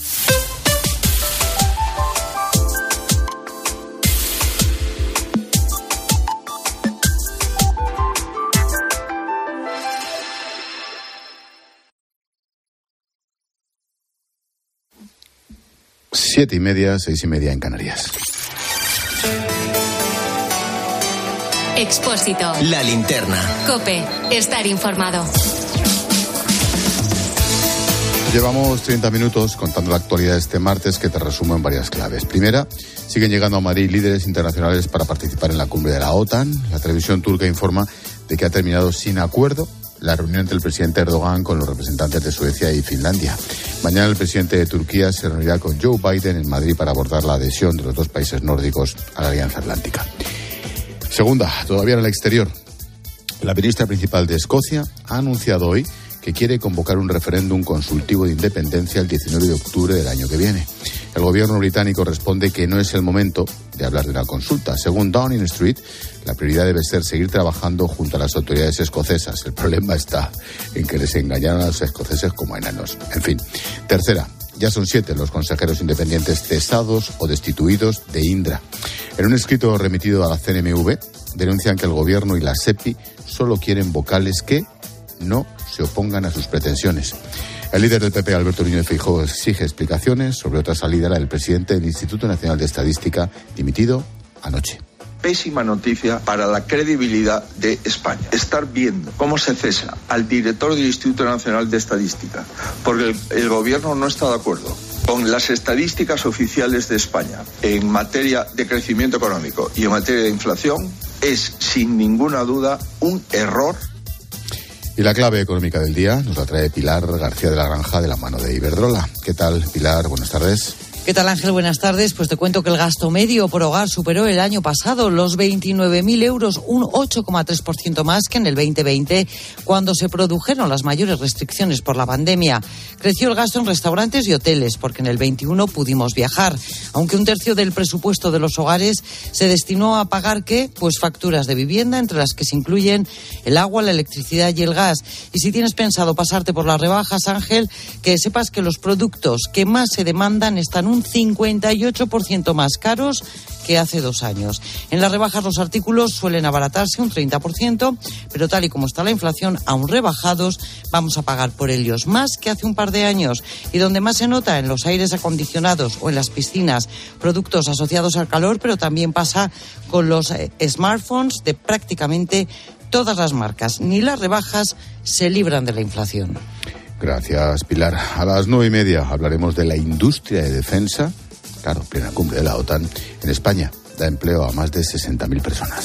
S5: Siete y media, seis y media en Canarias.
S18: Expósito.
S19: La linterna.
S18: COPE. Estar informado.
S5: Llevamos treinta minutos contando la actualidad de este martes, que te resumo en varias claves. Primera, siguen llegando a Madrid líderes internacionales para participar en la cumbre de la OTAN. La televisión turca informa de que ha terminado sin acuerdo la reunión entre el presidente Erdogan con los representantes de Suecia y Finlandia. Mañana el presidente de Turquía se reunirá con Joe Biden en Madrid para abordar la adhesión de los dos países nórdicos a la Alianza Atlántica. Segunda, todavía en el exterior. La ministra principal de Escocia ha anunciado hoy que quiere convocar un referéndum consultivo de independencia el diecinueve de octubre del año que viene. El gobierno británico responde que no es el momento de hablar de una consulta. Según Downing Street, la prioridad debe ser seguir trabajando junto a las autoridades escocesas. El problema está en que les engañaron a los escoceses como enanos. En fin. Tercera, ya son siete los consejeros independientes cesados o destituidos de Indra. En un escrito remitido a la C N M V, denuncian que el gobierno y la SEPI solo quieren vocales que no se opongan a sus pretensiones. El líder del P P, Alberto Núñez Feijóo, exige explicaciones sobre otra salida, la del presidente del Instituto Nacional de Estadística, dimitido anoche.
S15: Pésima noticia para la credibilidad de España. Estar viendo cómo se cesa al director del Instituto Nacional de Estadística, porque el, el gobierno no está de acuerdo con las estadísticas oficiales de España en materia de crecimiento económico y en materia de inflación, es sin ninguna duda un error.
S5: Y la clave económica del día nos la trae Pilar García de la Granja, de la mano de Iberdrola. ¿Qué tal, Pilar? Buenas tardes.
S23: ¿Qué tal, Ángel? Buenas tardes. Pues te cuento que el gasto medio por hogar superó el año pasado los veintinueve mil euros, un ocho coma tres por ciento más que en el veinte veinte, cuando se produjeron las mayores restricciones por la pandemia. Creció el gasto en restaurantes y hoteles, porque en el veintiuno pudimos viajar, aunque un tercio del presupuesto de los hogares se destinó a pagar, ¿qué? Pues facturas de vivienda, entre las que se incluyen el agua, la electricidad y el gas. Y si tienes pensado pasarte por las rebajas, Ángel, que sepas que los productos que más se demandan están un cincuenta y ocho por ciento más caros que hace dos años. En las rebajas los artículos suelen abaratarse un treinta por ciento, pero tal y como está la inflación, aún rebajados, vamos a pagar por ellos más que hace un par de años. Y donde más se nota, en los aires acondicionados o en las piscinas, productos asociados al calor, pero también pasa con los eh, smartphones de prácticamente todas las marcas. Ni las rebajas se libran de la inflación.
S5: Gracias, Pilar. A las nueve y media hablaremos de la industria de defensa. Claro, plena cumbre de la OTAN en España. Da empleo a más de sesenta mil personas.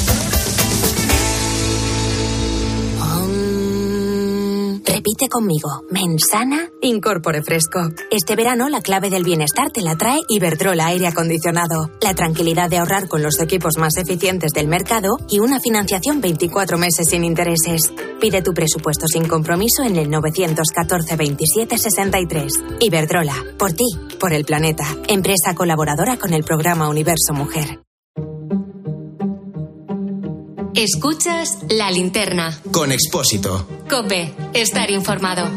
S16: Repite conmigo. Mensana, Incorpore Fresco. Este verano la clave del bienestar te la trae Iberdrola Aire Acondicionado. La tranquilidad de ahorrar con los equipos más eficientes del mercado y una financiación veinticuatro meses sin intereses. Pide tu presupuesto sin compromiso en el nueve uno cuatro, veintisiete sesenta y tres. Iberdrola. Por ti, por el planeta. Empresa colaboradora con el programa Universo Mujer.
S18: Escuchas La Linterna.
S19: Con Expósito.
S18: COPE. Estar informado.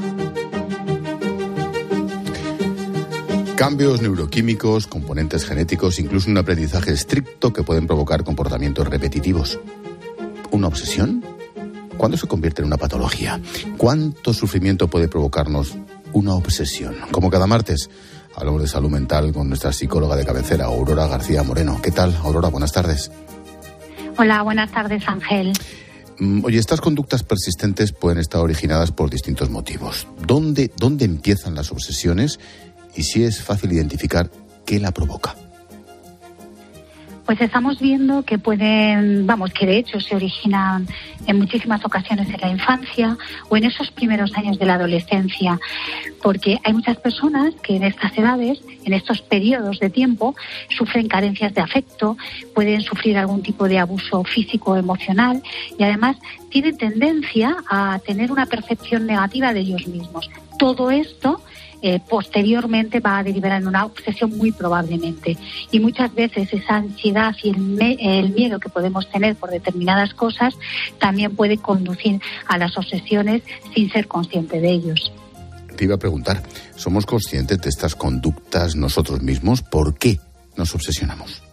S5: Cambios neuroquímicos, componentes genéticos, incluso un aprendizaje estricto que pueden provocar comportamientos repetitivos. ¿Una obsesión? ¿Cuándo se convierte en una patología? ¿Cuánto sufrimiento puede provocarnos una obsesión? Como cada martes, hablamos de salud mental con nuestra psicóloga de cabecera, Aurora García Moreno. ¿Qué tal, Aurora? Buenas tardes.
S17: Hola, buenas tardes, Ángel.
S5: Oye, estas conductas persistentes pueden estar originadas por distintos motivos. ¿Dónde, dónde empiezan las obsesiones y si es fácil identificar qué la provoca?
S17: Pues estamos viendo que pueden, vamos, que de hecho se originan en muchísimas ocasiones en la infancia o en esos primeros años de la adolescencia, porque hay muchas personas que en estas edades, en estos periodos de tiempo, sufren carencias de afecto, pueden sufrir algún tipo de abuso físico o emocional y además tienen tendencia a tener una percepción negativa de ellos mismos. Todo esto Eh, posteriormente va a derivar en una obsesión muy probablemente. Y muchas veces esa ansiedad y el, me- el miedo que podemos tener por determinadas cosas también puede conducir a las obsesiones sin ser consciente de ellos.
S5: Te iba a preguntar, ¿somos conscientes de estas conductas nosotros mismos? ¿Por qué nos obsesionamos?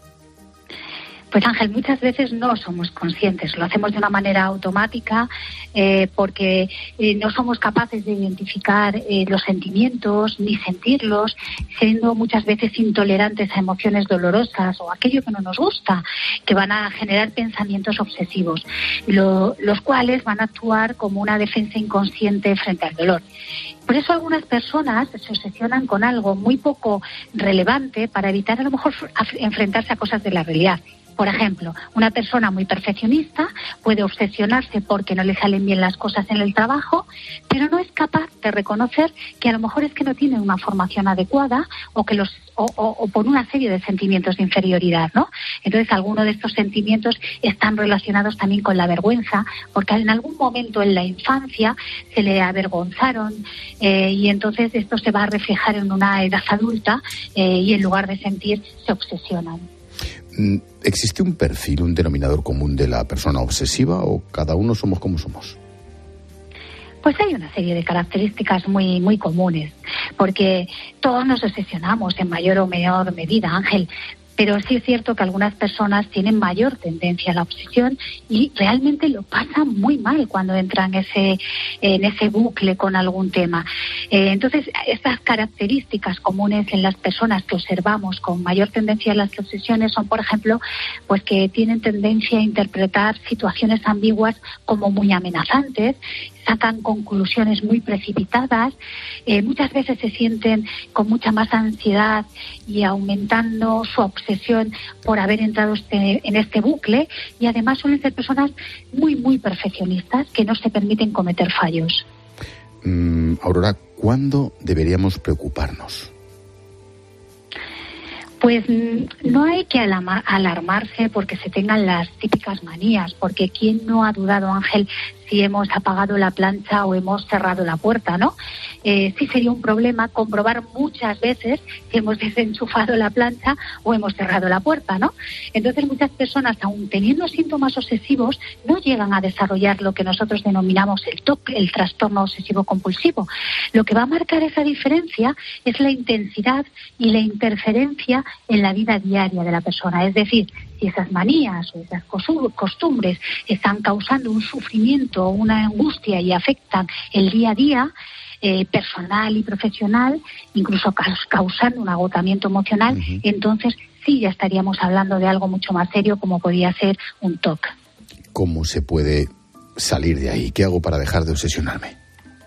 S17: Pues Ángel, muchas veces no somos conscientes, lo hacemos de una manera automática eh, porque eh, no somos capaces de identificar eh, los sentimientos ni sentirlos, siendo muchas veces intolerantes a emociones dolorosas o aquello que no nos gusta, que van a generar pensamientos obsesivos, lo, los cuales van a actuar como una defensa inconsciente frente al dolor. Por eso algunas personas se obsesionan con algo muy poco relevante para evitar a lo mejor enfrentarse a cosas de la realidad. Por ejemplo, una persona muy perfeccionista puede obsesionarse porque no le salen bien las cosas en el trabajo, pero no es capaz de reconocer que a lo mejor es que no tiene una formación adecuada o que los o, o, o por una serie de sentimientos de inferioridad, ¿no? Entonces, algunos de estos sentimientos están relacionados también con la vergüenza, porque en algún momento en la infancia se le avergonzaron eh, y entonces esto se va a reflejar en una edad adulta eh, y en lugar de sentir, se obsesionan.
S5: ¿Existe un perfil, un denominador común de la persona obsesiva o cada uno somos como somos?
S17: Pues hay una serie de características muy muy comunes, porque todos nos obsesionamos en mayor o menor medida, Ángel, pero sí es cierto que algunas personas tienen mayor tendencia a la obsesión y realmente lo pasan muy mal cuando entran en ese, en ese bucle con algún tema. Eh, entonces, estas características comunes en las personas que observamos con mayor tendencia a las obsesiones son, por ejemplo, pues que tienen tendencia a interpretar situaciones ambiguas como muy amenazantes, sacan conclusiones muy precipitadas, eh, muchas veces se sienten con mucha más ansiedad y aumentando su obsesión por haber entrado este, en este bucle, y además suelen ser personas muy, muy perfeccionistas que no se permiten cometer fallos.
S5: Mm, Aurora, ¿cuándo deberíamos preocuparnos?
S17: Pues no hay que alama- alarmarse porque se tengan las típicas manías, porque ¿quién no ha dudado, Ángel, si hemos apagado la plancha o hemos cerrado la puerta, ¿no? Eh, sí sería un problema comprobar muchas veces si hemos desenchufado la plancha o hemos cerrado la puerta, ¿no? Entonces muchas personas, aun teniendo síntomas obsesivos, no llegan a desarrollar lo que nosotros denominamos el T O C, el trastorno obsesivo compulsivo. Lo que va a marcar esa diferencia es la intensidad y la interferencia en la vida diaria de la persona, es decir, si esas manías o esas costumbres están causando un sufrimiento o una angustia y afectan el día a día eh, personal y profesional, incluso causando un agotamiento emocional, uh-huh. entonces sí ya estaríamos hablando de algo mucho más serio como podría ser un T O C.
S5: ¿Cómo se puede salir de ahí? ¿Qué hago para dejar de obsesionarme?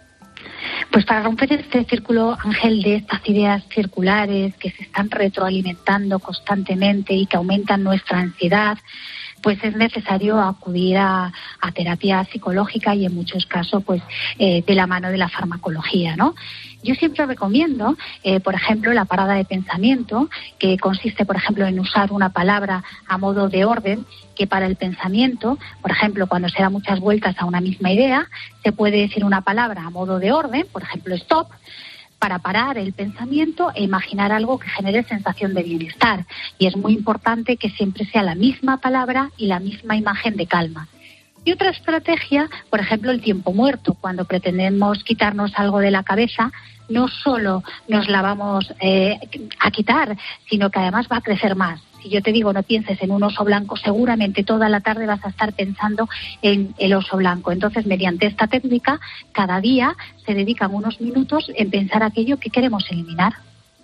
S17: Pues para romper este círculo, Ángel, de estas ideas circulares que se están retroalimentando constantemente y que aumentan nuestra ansiedad, pues es necesario acudir a, a terapia psicológica y en muchos casos pues eh, de la mano de la farmacología, ¿no? Yo siempre recomiendo, eh, por ejemplo, la parada de pensamiento, que consiste, por ejemplo, en usar una palabra a modo de orden, que para el pensamiento, por ejemplo, cuando se da muchas vueltas a una misma idea, se puede decir una palabra a modo de orden, por ejemplo, stop, para parar el pensamiento e imaginar algo que genere sensación de bienestar. Y es muy importante que siempre sea la misma palabra y la misma imagen de calma. Y otra estrategia, por ejemplo, el tiempo muerto. Cuando pretendemos quitarnos algo de la cabeza, no solo nos la vamos eh, a quitar, sino que además va a crecer más. Si yo te digo no pienses en un oso blanco, seguramente toda la tarde vas a estar pensando en el oso blanco. Entonces, mediante esta técnica, cada día se dedican unos minutos en pensar aquello que queremos eliminar.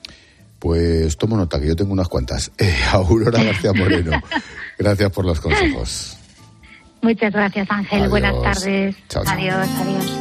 S5: Pues tomo nota, que yo tengo unas cuantas. Eh, Aurora García Moreno, gracias por los consejos.
S17: Muchas gracias, Ángel.
S5: Adiós.
S17: Buenas tardes.
S5: Chao, chao.
S17: Adiós, adiós.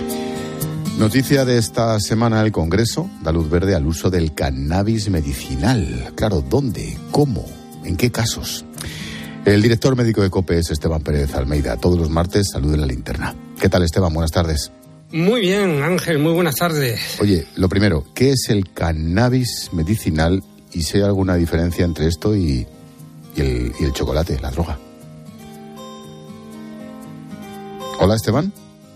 S5: Noticia de esta semana: el Congreso da luz verde al uso del cannabis medicinal. Claro, ¿dónde? ¿Cómo? ¿En qué casos? El director médico de COPE es Esteban Pérez Almeida. Todos los martes salude la linterna. ¿Qué tal, Esteban? Buenas tardes.
S1: Muy bien, Ángel, muy buenas tardes.
S5: Oye, lo primero, ¿qué es el cannabis medicinal y si hay alguna diferencia entre esto y, y, el, y el chocolate, la droga? Hola, Esteban.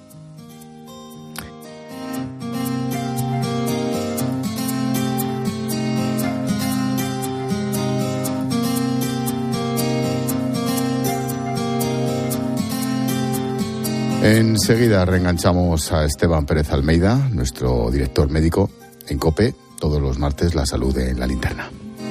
S5: Enseguida reenganchamos a Esteban Pérez Almeida, nuestro director médico en COPE. Todos los martes la salud en la linterna.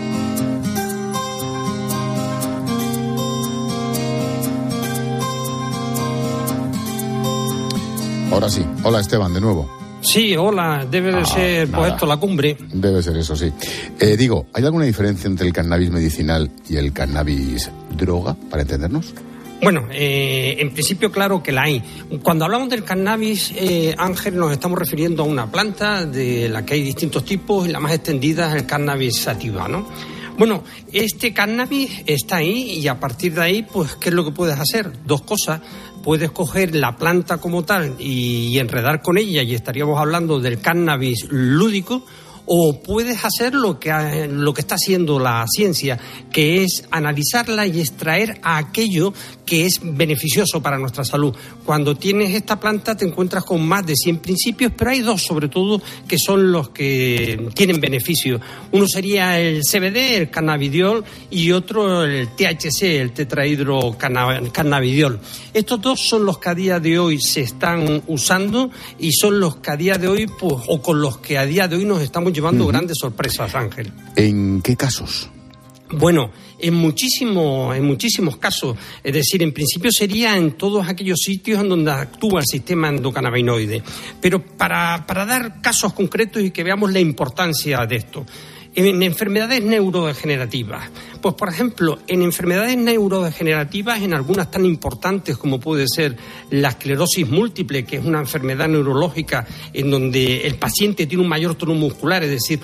S5: Ahora sí. Hola, Esteban, de nuevo.
S1: Sí, hola. Debe de ah, ser, nada. pues esto, la cumbre.
S5: Debe ser eso, sí. Eh, digo, ¿hay alguna diferencia entre el cannabis medicinal y el cannabis droga, para entendernos?
S1: Bueno, eh, en principio claro que la hay. Cuando hablamos del cannabis, eh, Ángel, nos estamos refiriendo a una planta de la que hay distintos tipos y la más extendida es el cannabis sativa, ¿no? Bueno, este cannabis está ahí y a partir de ahí, pues, ¿qué es lo que puedes hacer? Dos cosas. Puedes coger la planta como tal y, y enredar con ella y estaríamos hablando del cannabis lúdico. O puedes hacer lo que, lo que está haciendo la ciencia, que es analizarla y extraer aquello que es beneficioso para nuestra salud. Cuando tienes esta planta te encuentras con más de cien principios, pero hay dos sobre todo que son los que tienen beneficio. Uno sería el C B D, el cannabidiol, y otro el T H C, el tetrahidrocannabidiol. Estos dos son los que a día de hoy se están usando y son los que a día de hoy, pues, o con los que a día de hoy nos estamos llevando uh-huh. grandes sorpresas, Ángel.
S5: ¿En qué casos?
S1: Bueno, en muchísimos, en muchísimos casos. Es decir, en principio sería en todos aquellos sitios en donde actúa el sistema endocannabinoide. Pero para, para dar casos concretos y que veamos la importancia de esto. En enfermedades neurodegenerativas. Pues, por ejemplo, en enfermedades neurodegenerativas, en algunas tan importantes como puede ser la esclerosis múltiple, que es una enfermedad neurológica en donde el paciente tiene un mayor tono muscular, es decir,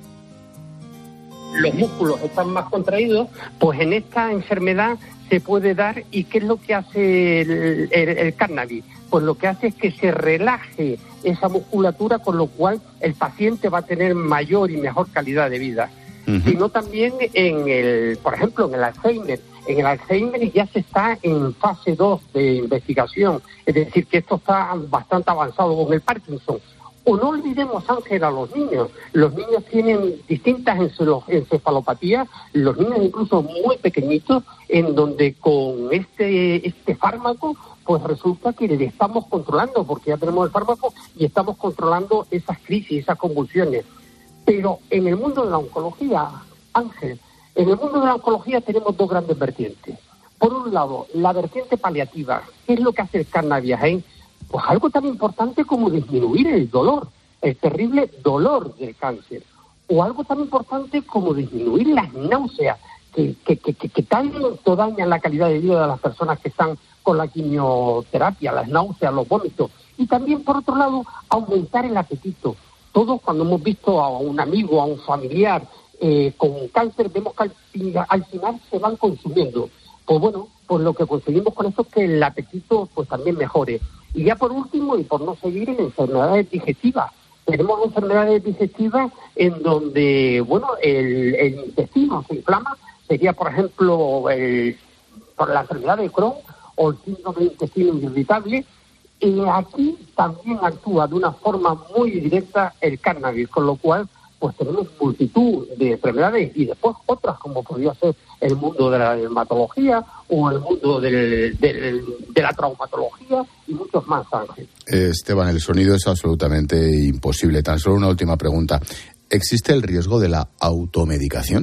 S1: los músculos están más contraídos, pues en esta enfermedad se puede dar. ¿Y qué es lo que hace el, el, el cannabis? Pues lo que hace es que se relaje esa musculatura, con lo cual el paciente va a tener mayor y mejor calidad de vida. Uh-huh. Sino también en el, por ejemplo, en el Alzheimer. En el Alzheimer ya se está en fase dos de investigación, es decir, que esto está bastante avanzado con el Parkinson. O no olvidemos, Ángel, a los niños. Los niños tienen distintas encefalopatías, los niños incluso muy pequeñitos, en donde con este, este fármaco, pues resulta que le estamos controlando, porque ya tenemos el fármaco y estamos controlando esas crisis, esas convulsiones. Pero en el mundo de la oncología, Ángel, en el mundo de la oncología tenemos dos grandes vertientes. Por un lado, la vertiente paliativa. ¿Qué es lo que hace el cannabis ahí? Pues algo tan importante como disminuir el dolor, el terrible dolor del cáncer. O algo tan importante como disminuir las náuseas, que, que, que, que, que tanto dañan la calidad de vida de las personas que están con la quimioterapia, las náuseas, los vómitos. Y también, por otro lado, aumentar el apetito. Todos, cuando hemos visto a un amigo, a un familiar eh, con cáncer, vemos que al, al final se van consumiendo. Pues bueno, pues lo que conseguimos con esto es que el apetito pues también mejore. Y ya por último, y por no seguir, en enfermedades digestivas. Tenemos enfermedades digestivas en donde, bueno, el, el intestino se inflama. Sería, por ejemplo, el, por la enfermedad de Crohn o el síndrome del intestino irritable. Y aquí también actúa de una forma muy directa el cannabis, con lo cual pues tenemos multitud de enfermedades y después otras como podría ser el mundo de la dermatología o el mundo del, del, de la traumatología y muchos más, Ángel.
S5: Esteban, el sonido es absolutamente imposible. Tan solo una última pregunta. ¿Existe el riesgo de la automedicación?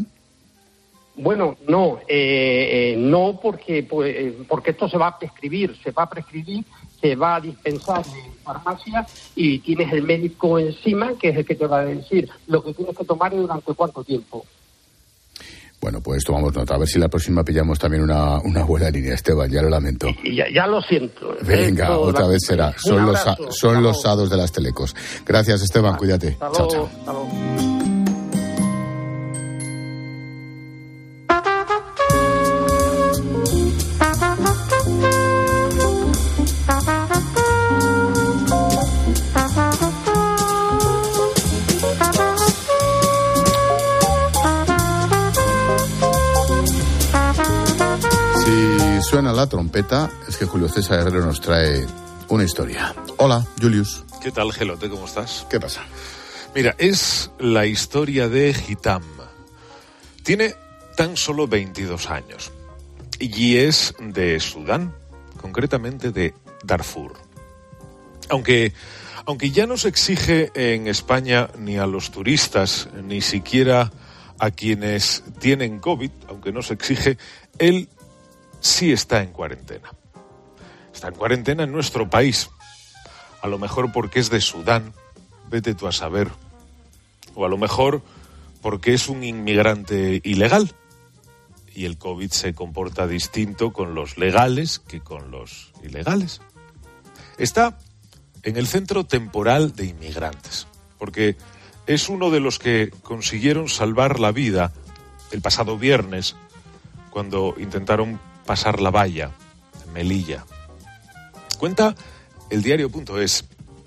S1: Bueno, no, eh, eh, no porque, pues, porque esto se va a prescribir, se va a prescribir, se va a dispensar en farmacia y tienes el médico encima que es el que te va a decir lo que tienes que tomar y durante cuánto tiempo.
S5: Bueno, pues tomamos nota. A ver si la próxima pillamos también una, una buena línea, Esteban, ya lo lamento.
S1: Ya, ya lo siento.
S5: Venga,
S1: Esto,
S5: otra
S1: la...
S5: vez será. Son
S1: abrazo,
S5: los, son los sados de las telecos. Gracias, Esteban, ah, cuídate.
S1: Hasta
S5: chao,
S1: luego,
S5: chao.
S1: Hasta luego.
S5: suena la trompeta es que Julio César Herrero nos trae una historia. Hola, Julius.
S4: ¿Qué tal, Gelote? ¿Cómo estás?
S5: ¿Qué pasa?
S4: Mira, es la historia de Hitam. Tiene tan solo veintidós años y es de Sudán, concretamente de Darfur. Aunque, aunque ya no se exige en España ni a los turistas, ni siquiera a quienes tienen COVID, aunque no se exige, él sí está en cuarentena. Está en cuarentena en nuestro país. A lo mejor porque es de Sudán, vete tú a saber. O a lo mejor porque es un inmigrante ilegal. Y el COVID se comporta distinto con los legales que con los ilegales. Está en el Centro Temporal de Inmigrantes, porque es uno de los que consiguieron salvar la vida el pasado viernes cuando intentaron pasar la valla en Melilla. Cuenta el diario punto es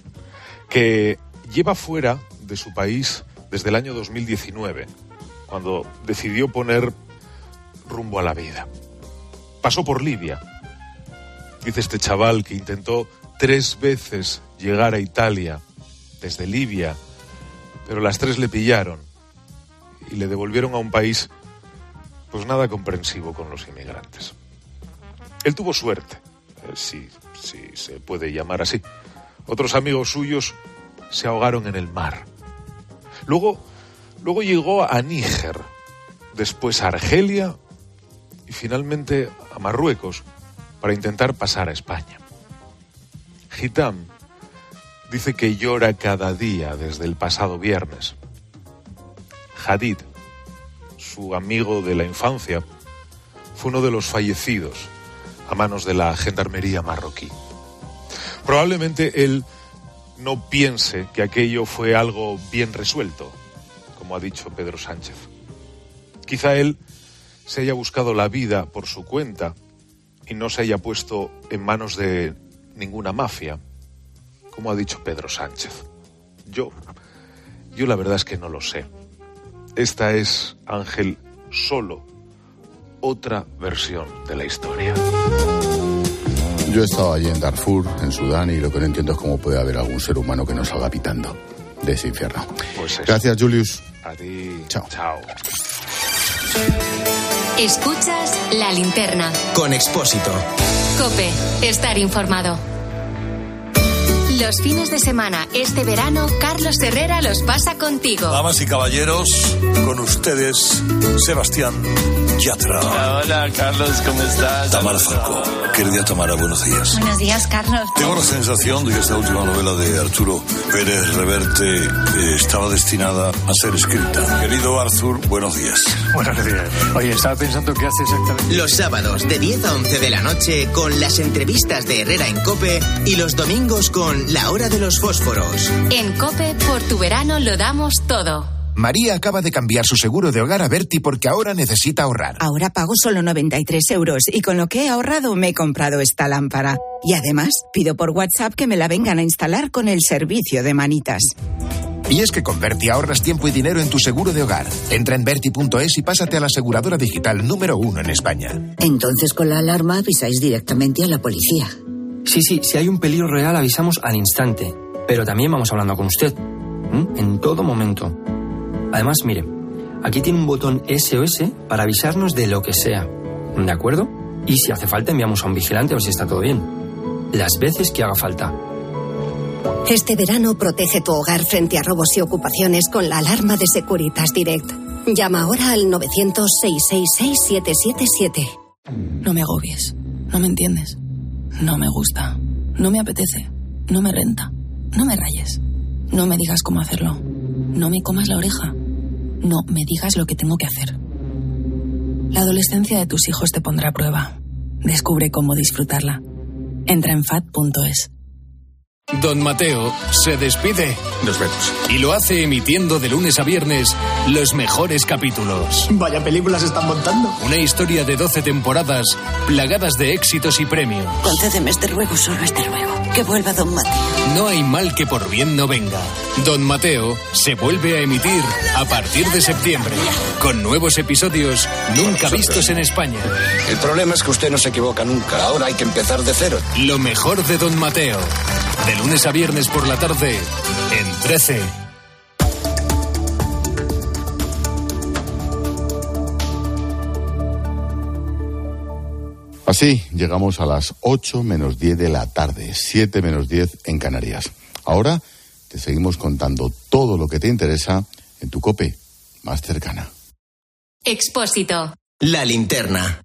S4: que lleva fuera de su país desde el año dos mil diecinueve, cuando decidió poner rumbo a la vida. Pasó por Libia. Dice este chaval que intentó tres veces llegar a Italia desde Libia, pero las tres le pillaron y le devolvieron a un país pues nada comprensivo con los inmigrantes. Él tuvo suerte, eh, si, si se puede llamar así. Otros amigos suyos se ahogaron en el mar. Luego, luego llegó a Níger, después a Argelia y finalmente a Marruecos para intentar pasar a España. Hitam dice que llora cada día desde el pasado viernes. Hadid, su amigo de la infancia, fue uno de los fallecidos a manos de la gendarmería marroquí. Probablemente él no piense que aquello fue algo bien resuelto, como ha dicho Pedro Sánchez. Quizá él se haya buscado la vida por su cuenta y no se haya puesto en manos de ninguna mafia, como ha dicho Pedro Sánchez. Yo, yo la verdad es que no lo sé. Esta es, Ángel, solo otra versión de la historia.
S5: Yo he estado allí en Darfur, en Sudán, y lo que no entiendo es cómo puede haber algún ser humano que no salga pitando de ese infierno.
S4: Pues eso.
S5: Gracias, Julius.
S4: A ti.
S5: Chao.
S4: Chao.
S18: Escuchas La Linterna.
S19: Con Expósito.
S18: COPE. Estar informado. Los fines de semana, este verano, Carlos Herrera los pasa contigo.
S11: Damas y caballeros, con ustedes, Sebastián Yatra.
S20: Hola, hola, Carlos, ¿cómo estás?
S11: Tamara Falcó. Querida Tamara, buenos días.
S21: Buenos días, Carlos.
S11: Tengo la sensación de que esta última novela de Arturo Pérez Reverte eh, estaba destinada a ser escrita. Querido Arthur, buenos días.
S20: Buenos días. Oye, estaba pensando qué hace exactamente.
S19: Los sábados de diez a once de la noche con las entrevistas de Herrera en COPE y los domingos con La Hora de los Fósforos.
S18: En COPE, por tu verano lo damos todo.
S22: María acaba de cambiar su seguro de hogar a Berti porque ahora necesita ahorrar.
S24: Ahora pago solo noventa y tres euros y con lo que he ahorrado me he comprado esta lámpara. Y además, pido por WhatsApp que me la vengan a instalar con el servicio de manitas.
S22: Y es que con Berti ahorras tiempo y dinero en tu seguro de hogar. Entra en berti punto es y pásate a la aseguradora digital número uno en España.
S25: Entonces con la alarma avisáis directamente a la policía.
S26: Sí, sí, si hay un peligro real avisamos al instante. Pero también vamos hablando con usted. ¿Mm? En todo momento. Además, mire, aquí tiene un botón S O S para avisarnos de lo que sea. ¿De acuerdo? Y si hace falta enviamos a un vigilante a ver si está todo bien. Las veces que haga falta.
S16: Este verano protege tu hogar frente a robos y ocupaciones con la alarma de Securitas Direct. Llama ahora al nueve cero cero, seis seis seis, siete siete siete.
S24: No me agobies. No me entiendes. No me gusta. No me apetece. No me renta. No me rayes. No me digas cómo hacerlo. No me comas la oreja. No me digas lo que tengo que hacer. La adolescencia de tus hijos te pondrá a prueba. Descubre cómo disfrutarla. Entra en fat punto es.
S27: Don Mateo se despide.
S22: Nos vemos.
S27: Y lo hace emitiendo de lunes a viernes los mejores capítulos.
S22: Vaya películas están montando.
S27: Una historia de doce temporadas plagadas de éxitos y premios.
S24: Concédeme este ruego, solo este ruego.
S25: Que vuelva don Mateo.
S27: No hay mal que por bien no venga. Don Mateo se vuelve a emitir a partir de septiembre, con nuevos episodios nunca vistos en España.
S3: El problema es que usted no se equivoca nunca. Ahora hay que empezar de cero.
S27: Lo mejor de Don Mateo. De lunes a viernes por la tarde, en trece.
S5: Así llegamos a las ocho menos diez de la tarde, siete menos diez en Canarias. Ahora te seguimos contando todo lo que te interesa en tu COPE más cercana.
S18: Expósito.
S19: La linterna.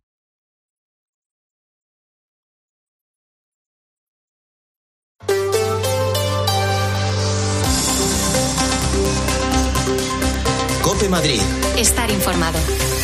S19: COPE Madrid.
S18: Estar informado.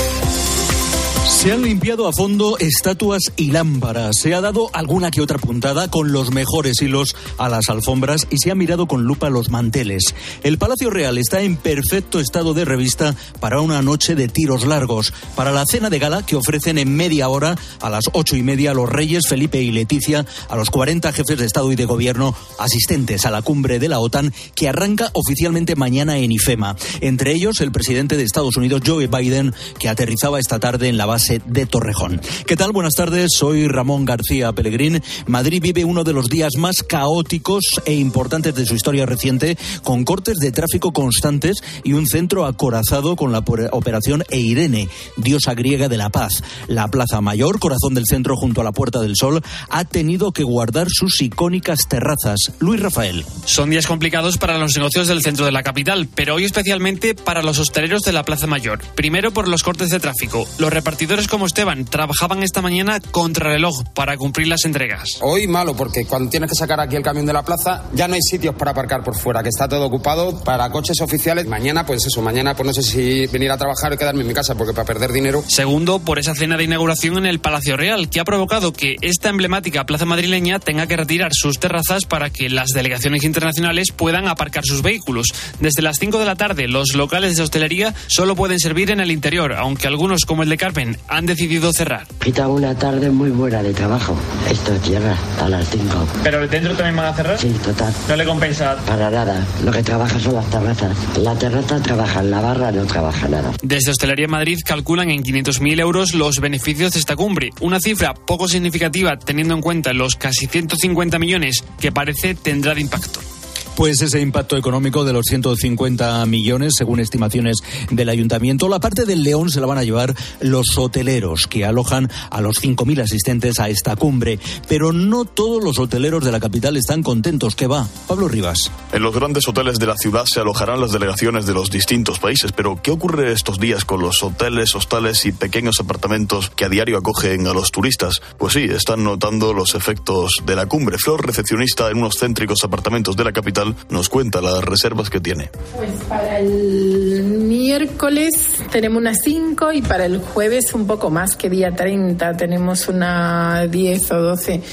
S6: Se han limpiado a fondo estatuas y lámparas, se ha dado alguna que otra puntada con los mejores hilos a las alfombras y se ha mirado con lupa los manteles. El Palacio Real está en perfecto estado de revista para una noche de tiros largos, para la cena de gala que ofrecen en media hora a las ocho y media los reyes Felipe y Leticia, a los cuarenta jefes de Estado y de Gobierno asistentes a la cumbre de la OTAN que arranca oficialmente mañana en IFEMA. Entre ellos el presidente de Estados Unidos, Joe Biden, que aterrizaba esta tarde en la base de Torrejón. ¿Qué tal? Buenas tardes, soy Ramón García Pellegrín. Madrid vive uno de los días más caóticos e importantes de su historia reciente, con cortes de tráfico constantes y un centro acorazado con la operación Eirene, diosa griega de la paz. La Plaza Mayor, corazón del centro junto a la Puerta del Sol, ha tenido que guardar sus icónicas terrazas. Luis Rafael.
S7: Son días complicados para los negocios del centro de la capital, pero hoy especialmente para los hosteleros de la Plaza Mayor. Primero por los cortes de tráfico. Los repartidores como Esteban trabajaban esta mañana contrarreloj para cumplir las entregas.
S8: Hoy malo, porque cuando tienes que sacar aquí el camión de la plaza ya no hay sitios para aparcar por fuera, que está todo ocupado para coches oficiales. Mañana, pues eso, mañana pues no sé si venir a trabajar o quedarme en mi casa, porque para perder dinero.
S7: Segundo, por esa cena de inauguración en el Palacio Real, que ha provocado que esta emblemática plaza madrileña tenga que retirar sus terrazas para que las delegaciones internacionales puedan aparcar sus vehículos. Desde las cinco de la tarde, los locales de hostelería solo pueden servir en el interior, aunque algunos, como el de Carmen, han decidido cerrar.
S9: Quita una tarde muy buena de trabajo. Esto cierra a las cinco.
S7: ¿Pero dentro también van a cerrar?
S9: Sí, total.
S7: ¿No le compensa?
S9: Para nada. Lo que trabaja son las terrazas. La terraza trabaja, la barra no trabaja nada.
S7: Desde Hostelería Madrid calculan en quinientos mil euros los beneficios de esta cumbre. Una cifra poco significativa teniendo en cuenta los casi ciento cincuenta millones que parece tendrá de impacto.
S6: Pues ese impacto económico de los ciento cincuenta millones, según estimaciones del Ayuntamiento, la parte del León se la van a llevar los hoteleros, que alojan a los cinco mil asistentes a esta cumbre. Pero no todos los hoteleros de la capital están contentos. ¿Qué va? Pablo Rivas.
S10: En los grandes hoteles de la ciudad se alojarán las delegaciones de los distintos países. Pero, ¿qué ocurre estos días con los hoteles, hostales y pequeños apartamentos que a diario acogen a los turistas? Pues sí, están notando los efectos de la cumbre. Flor, recepcionista en unos céntricos apartamentos de la capital, nos cuenta las reservas que tiene.
S21: Pues para el miércoles tenemos unas cinco y para el jueves un poco más que día treinta tenemos una diez o doce.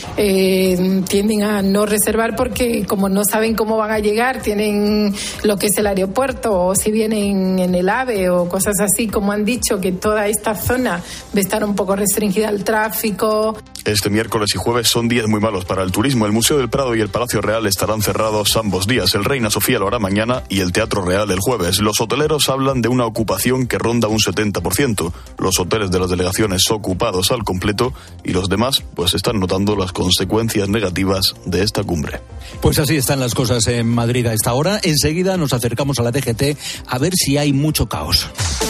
S21: Eh, tienden a no reservar porque como no saben cómo van a llegar, tienen lo que es el aeropuerto o si vienen en el AVE o cosas así, como han dicho que toda esta zona va a estar un poco restringida al tráfico.
S10: Este miércoles y jueves son días muy malos para el turismo. El Museo del Prado y el Palacio Real estarán cerrados ambos días. El Reina Sofía lo hará mañana y el Teatro Real el jueves. Los hoteleros hablan de una ocupación que ronda un setenta por ciento. Los hoteles de las delegaciones ocupados al completo y los demás pues están notando las consecuencias negativas de esta cumbre.
S6: Pues así están las cosas en Madrid a esta hora. Enseguida nos acercamos a la D G T a ver si hay mucho caos.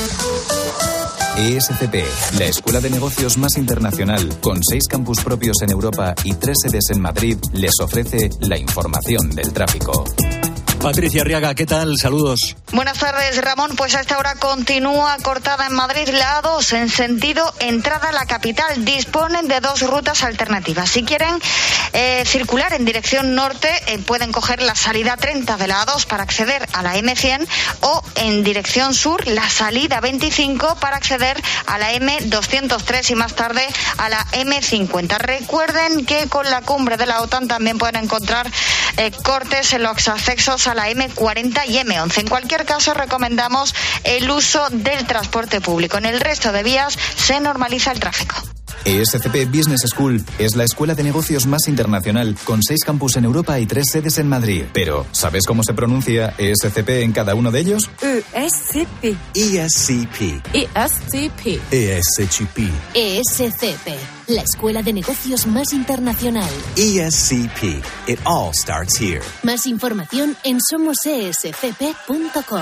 S28: E S C P, la escuela de negocios más internacional, con seis campus propios en Europa y tres sedes en Madrid, les ofrece la información del tráfico.
S6: Patricia Arriaga, ¿qué tal? Saludos.
S29: Buenas tardes, Ramón. Pues a esta hora continúa cortada en Madrid la A dos en sentido entrada a la capital. Disponen de dos rutas alternativas. Si quieren eh, circular en dirección norte, eh, pueden coger la salida treinta de la A dos para acceder a la eme cien o en dirección sur la salida veinticinco para acceder a la eme doscientos tres y más tarde a la eme cincuenta. Recuerden que con la cumbre de la OTAN también pueden encontrar eh, cortes en los accesos a la eme cuarenta y eme once. En cualquier caso, recomendamos el uso del transporte público. En el resto de vías se normaliza el tráfico.
S28: E S C P Business School es la escuela de negocios más internacional, con seis campus en Europa y tres sedes en Madrid. Pero, ¿sabes cómo se pronuncia E S C P en cada uno de ellos?
S1: E S C P.
S28: E S C P.
S1: E S C P.
S28: E S C P.
S18: E S C P, la escuela de negocios más internacional.
S28: E S C P. It all starts here.
S18: Más información en somos e s c p punto com.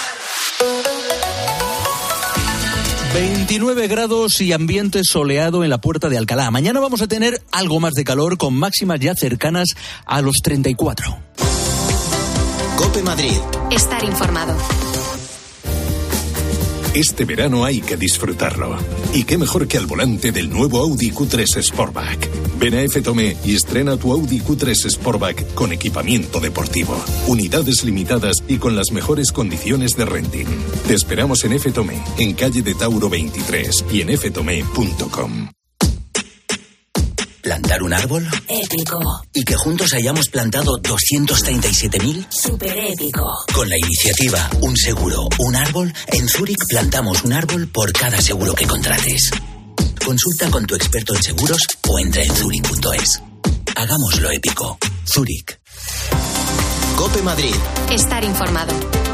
S6: veintinueve grados y ambiente soleado en la Puerta de Alcalá. Mañana vamos a tener algo más de calor, con máximas ya cercanas a los treinta y cuatro.
S19: COPE Madrid.
S18: Estar informado.
S2: Este verano hay que disfrutarlo. Y qué mejor que al volante del nuevo Audi Q tres Sportback. Ven a F Tome y estrena tu Audi Q tres Sportback con equipamiento deportivo. Unidades limitadas y con las mejores condiciones de renting. Te esperamos en F Tome, en calle de Tauro veintitrés y en f tome punto com.
S4: ¿Plantar un árbol?
S12: Épico.
S4: ¿Y que juntos hayamos plantado doscientos treinta y siete mil?
S12: Súper épico.
S4: Con la iniciativa Un Seguro, Un Árbol, en Zurich plantamos un árbol por cada seguro que contrates. Consulta con tu experto en seguros o entra en zurich punto es. Hagámoslo épico. Zurich.
S19: COPE Madrid.
S18: Estar informado.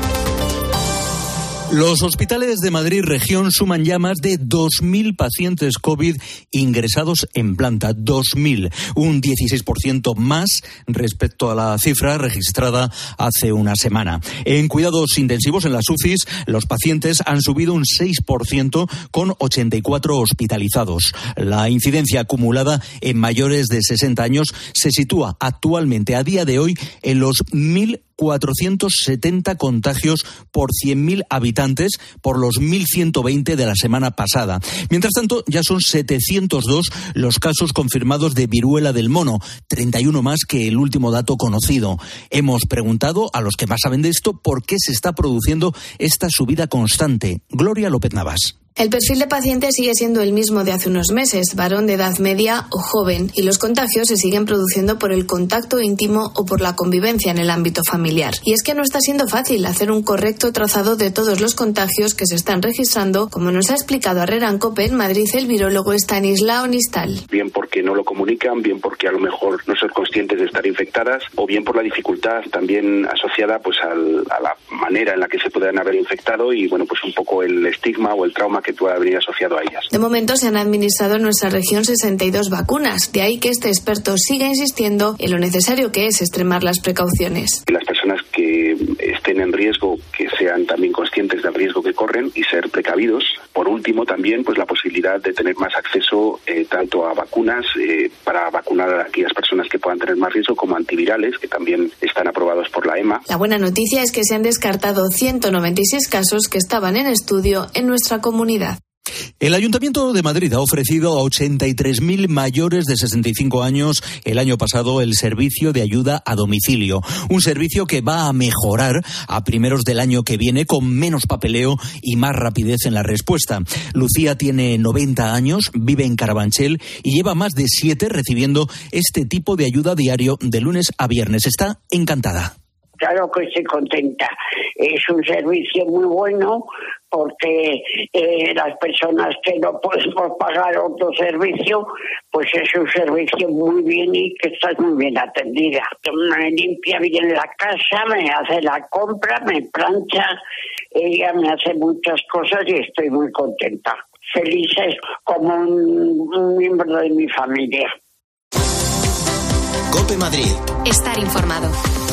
S6: Los hospitales de Madrid Región suman ya más de dos mil pacientes COVID ingresados en planta. dos mil, un dieciséis por ciento más respecto a la cifra registrada hace una semana. En cuidados intensivos, en las U C Is, los pacientes han subido un seis por ciento, con ochenta y cuatro hospitalizados. La incidencia acumulada en mayores de sesenta años se sitúa actualmente, a día de hoy, en los mil cuatrocientos setenta contagios por cien mil habitantes, por los mil ciento veinte de la semana pasada. Mientras tanto, ya son setecientos dos los casos confirmados de viruela del mono, treinta y uno más que el último dato conocido. Hemos preguntado a los que más saben de esto por qué se está produciendo esta subida constante. Gloria López Navas.
S13: El perfil de paciente sigue siendo el mismo de hace unos meses, varón de edad media o joven, y los contagios se siguen produciendo por el contacto íntimo o por la convivencia en el ámbito familiar. Y es que no está siendo fácil hacer un correcto trazado de todos los contagios que se están registrando, como nos ha explicado Herrera en COPE en Madrid el virólogo Estanislao Nistal.
S14: Bien porque no lo comunican, bien porque a lo mejor no son conscientes de estar infectadas, o bien por la dificultad también asociada pues al, a la manera en la que se pueden haber infectado y bueno, pues un poco el estigma o el trauma que pueda venir asociado a ellas.
S13: De momento se han administrado en nuestra región sesenta y dos vacunas, de ahí que este experto siga insistiendo en lo necesario que es extremar las precauciones.
S14: Las personas que estén en riesgo, que sean también conscientes del riesgo que corren y ser precavidos. Por último, también pues la posibilidad de tener más acceso eh, tanto a vacunas eh, para vacunar a aquellas personas que puedan tener más riesgo, como antivirales, que también están aprobados por la E M A.
S13: La buena noticia es que se han descartado ciento noventa y seis casos que estaban en estudio en nuestra comunidad.
S6: El Ayuntamiento de Madrid ha ofrecido a ochenta y tres mil mayores de sesenta y cinco años el año pasado el servicio de ayuda a domicilio. Un servicio que va a mejorar a primeros del año que viene, con menos papeleo y más rapidez en la respuesta. Lucía tiene noventa años, vive en Carabanchel y lleva más de siete recibiendo este tipo de ayuda diario de lunes a viernes. Está encantada.
S15: Claro que estoy contenta. Es un servicio muy bueno porque eh, las personas que no podemos pagar otro servicio, pues es un servicio muy bien y que estás muy bien atendida. Me limpia bien la casa, me hace la compra, me plancha, ella me hace muchas cosas y estoy muy contenta. Felices como un, un miembro de mi familia.
S19: COPE Madrid.
S18: Estar informado.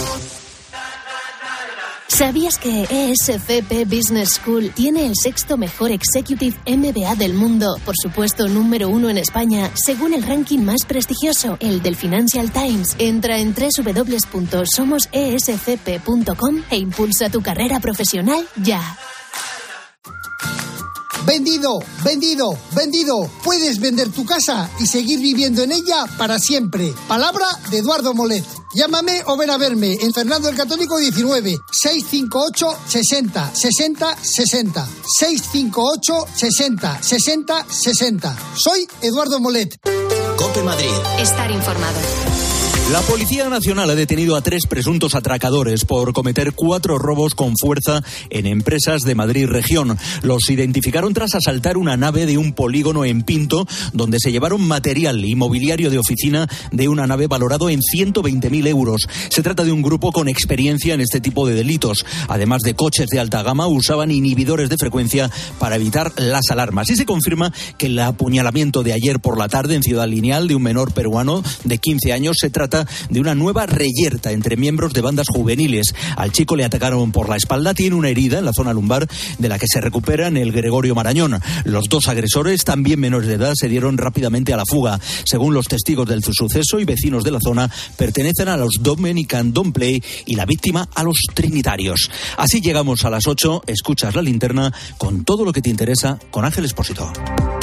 S18: ¿Sabías que E S C P Business School tiene el sexto mejor Executive M B A del mundo, por supuesto número uno en España, según el ranking más prestigioso, el del Financial Times? Entra en doble u doble u doble u punto somos e s c p punto com e impulsa tu carrera profesional ya.
S17: Vendido, vendido, vendido. Puedes vender tu casa y seguir viviendo en ella para siempre. Palabra de Eduardo Molet. Llámame o ven a verme en Fernando el Católico diecinueve, seiscientos cincuenta y ocho, sesenta, sesenta, sesenta. seiscientos cincuenta y ocho, sesenta, sesenta, sesenta. Soy Eduardo Molet.
S19: COPE Madrid.
S18: Estar informado.
S6: La Policía Nacional ha detenido a tres presuntos atracadores por cometer cuatro robos con fuerza en empresas de Madrid región. Los identificaron tras asaltar una nave de un polígono en Pinto, donde se llevaron material y mobiliario de oficina de una nave valorado en ciento veinte mil euros. Se trata de un grupo con experiencia en este tipo de delitos. Además de coches de alta gama, usaban inhibidores de frecuencia para evitar las alarmas. Y se confirma que el apuñalamiento de ayer por la tarde en Ciudad Lineal de un menor peruano de quince años se trata de una nueva reyerta entre miembros de bandas juveniles. Al chico le atacaron por la espalda, tiene una herida en la zona lumbar de la que se recupera en el Gregorio Marañón. Los dos agresores, también menores de edad, se dieron rápidamente a la fuga. Según los testigos del suceso y vecinos de la zona, pertenecen a los Dominican Don't Play y la víctima a los Trinitarios. Así llegamos a las ocho, escuchas La Linterna con todo lo que te interesa con Ángel Expósito.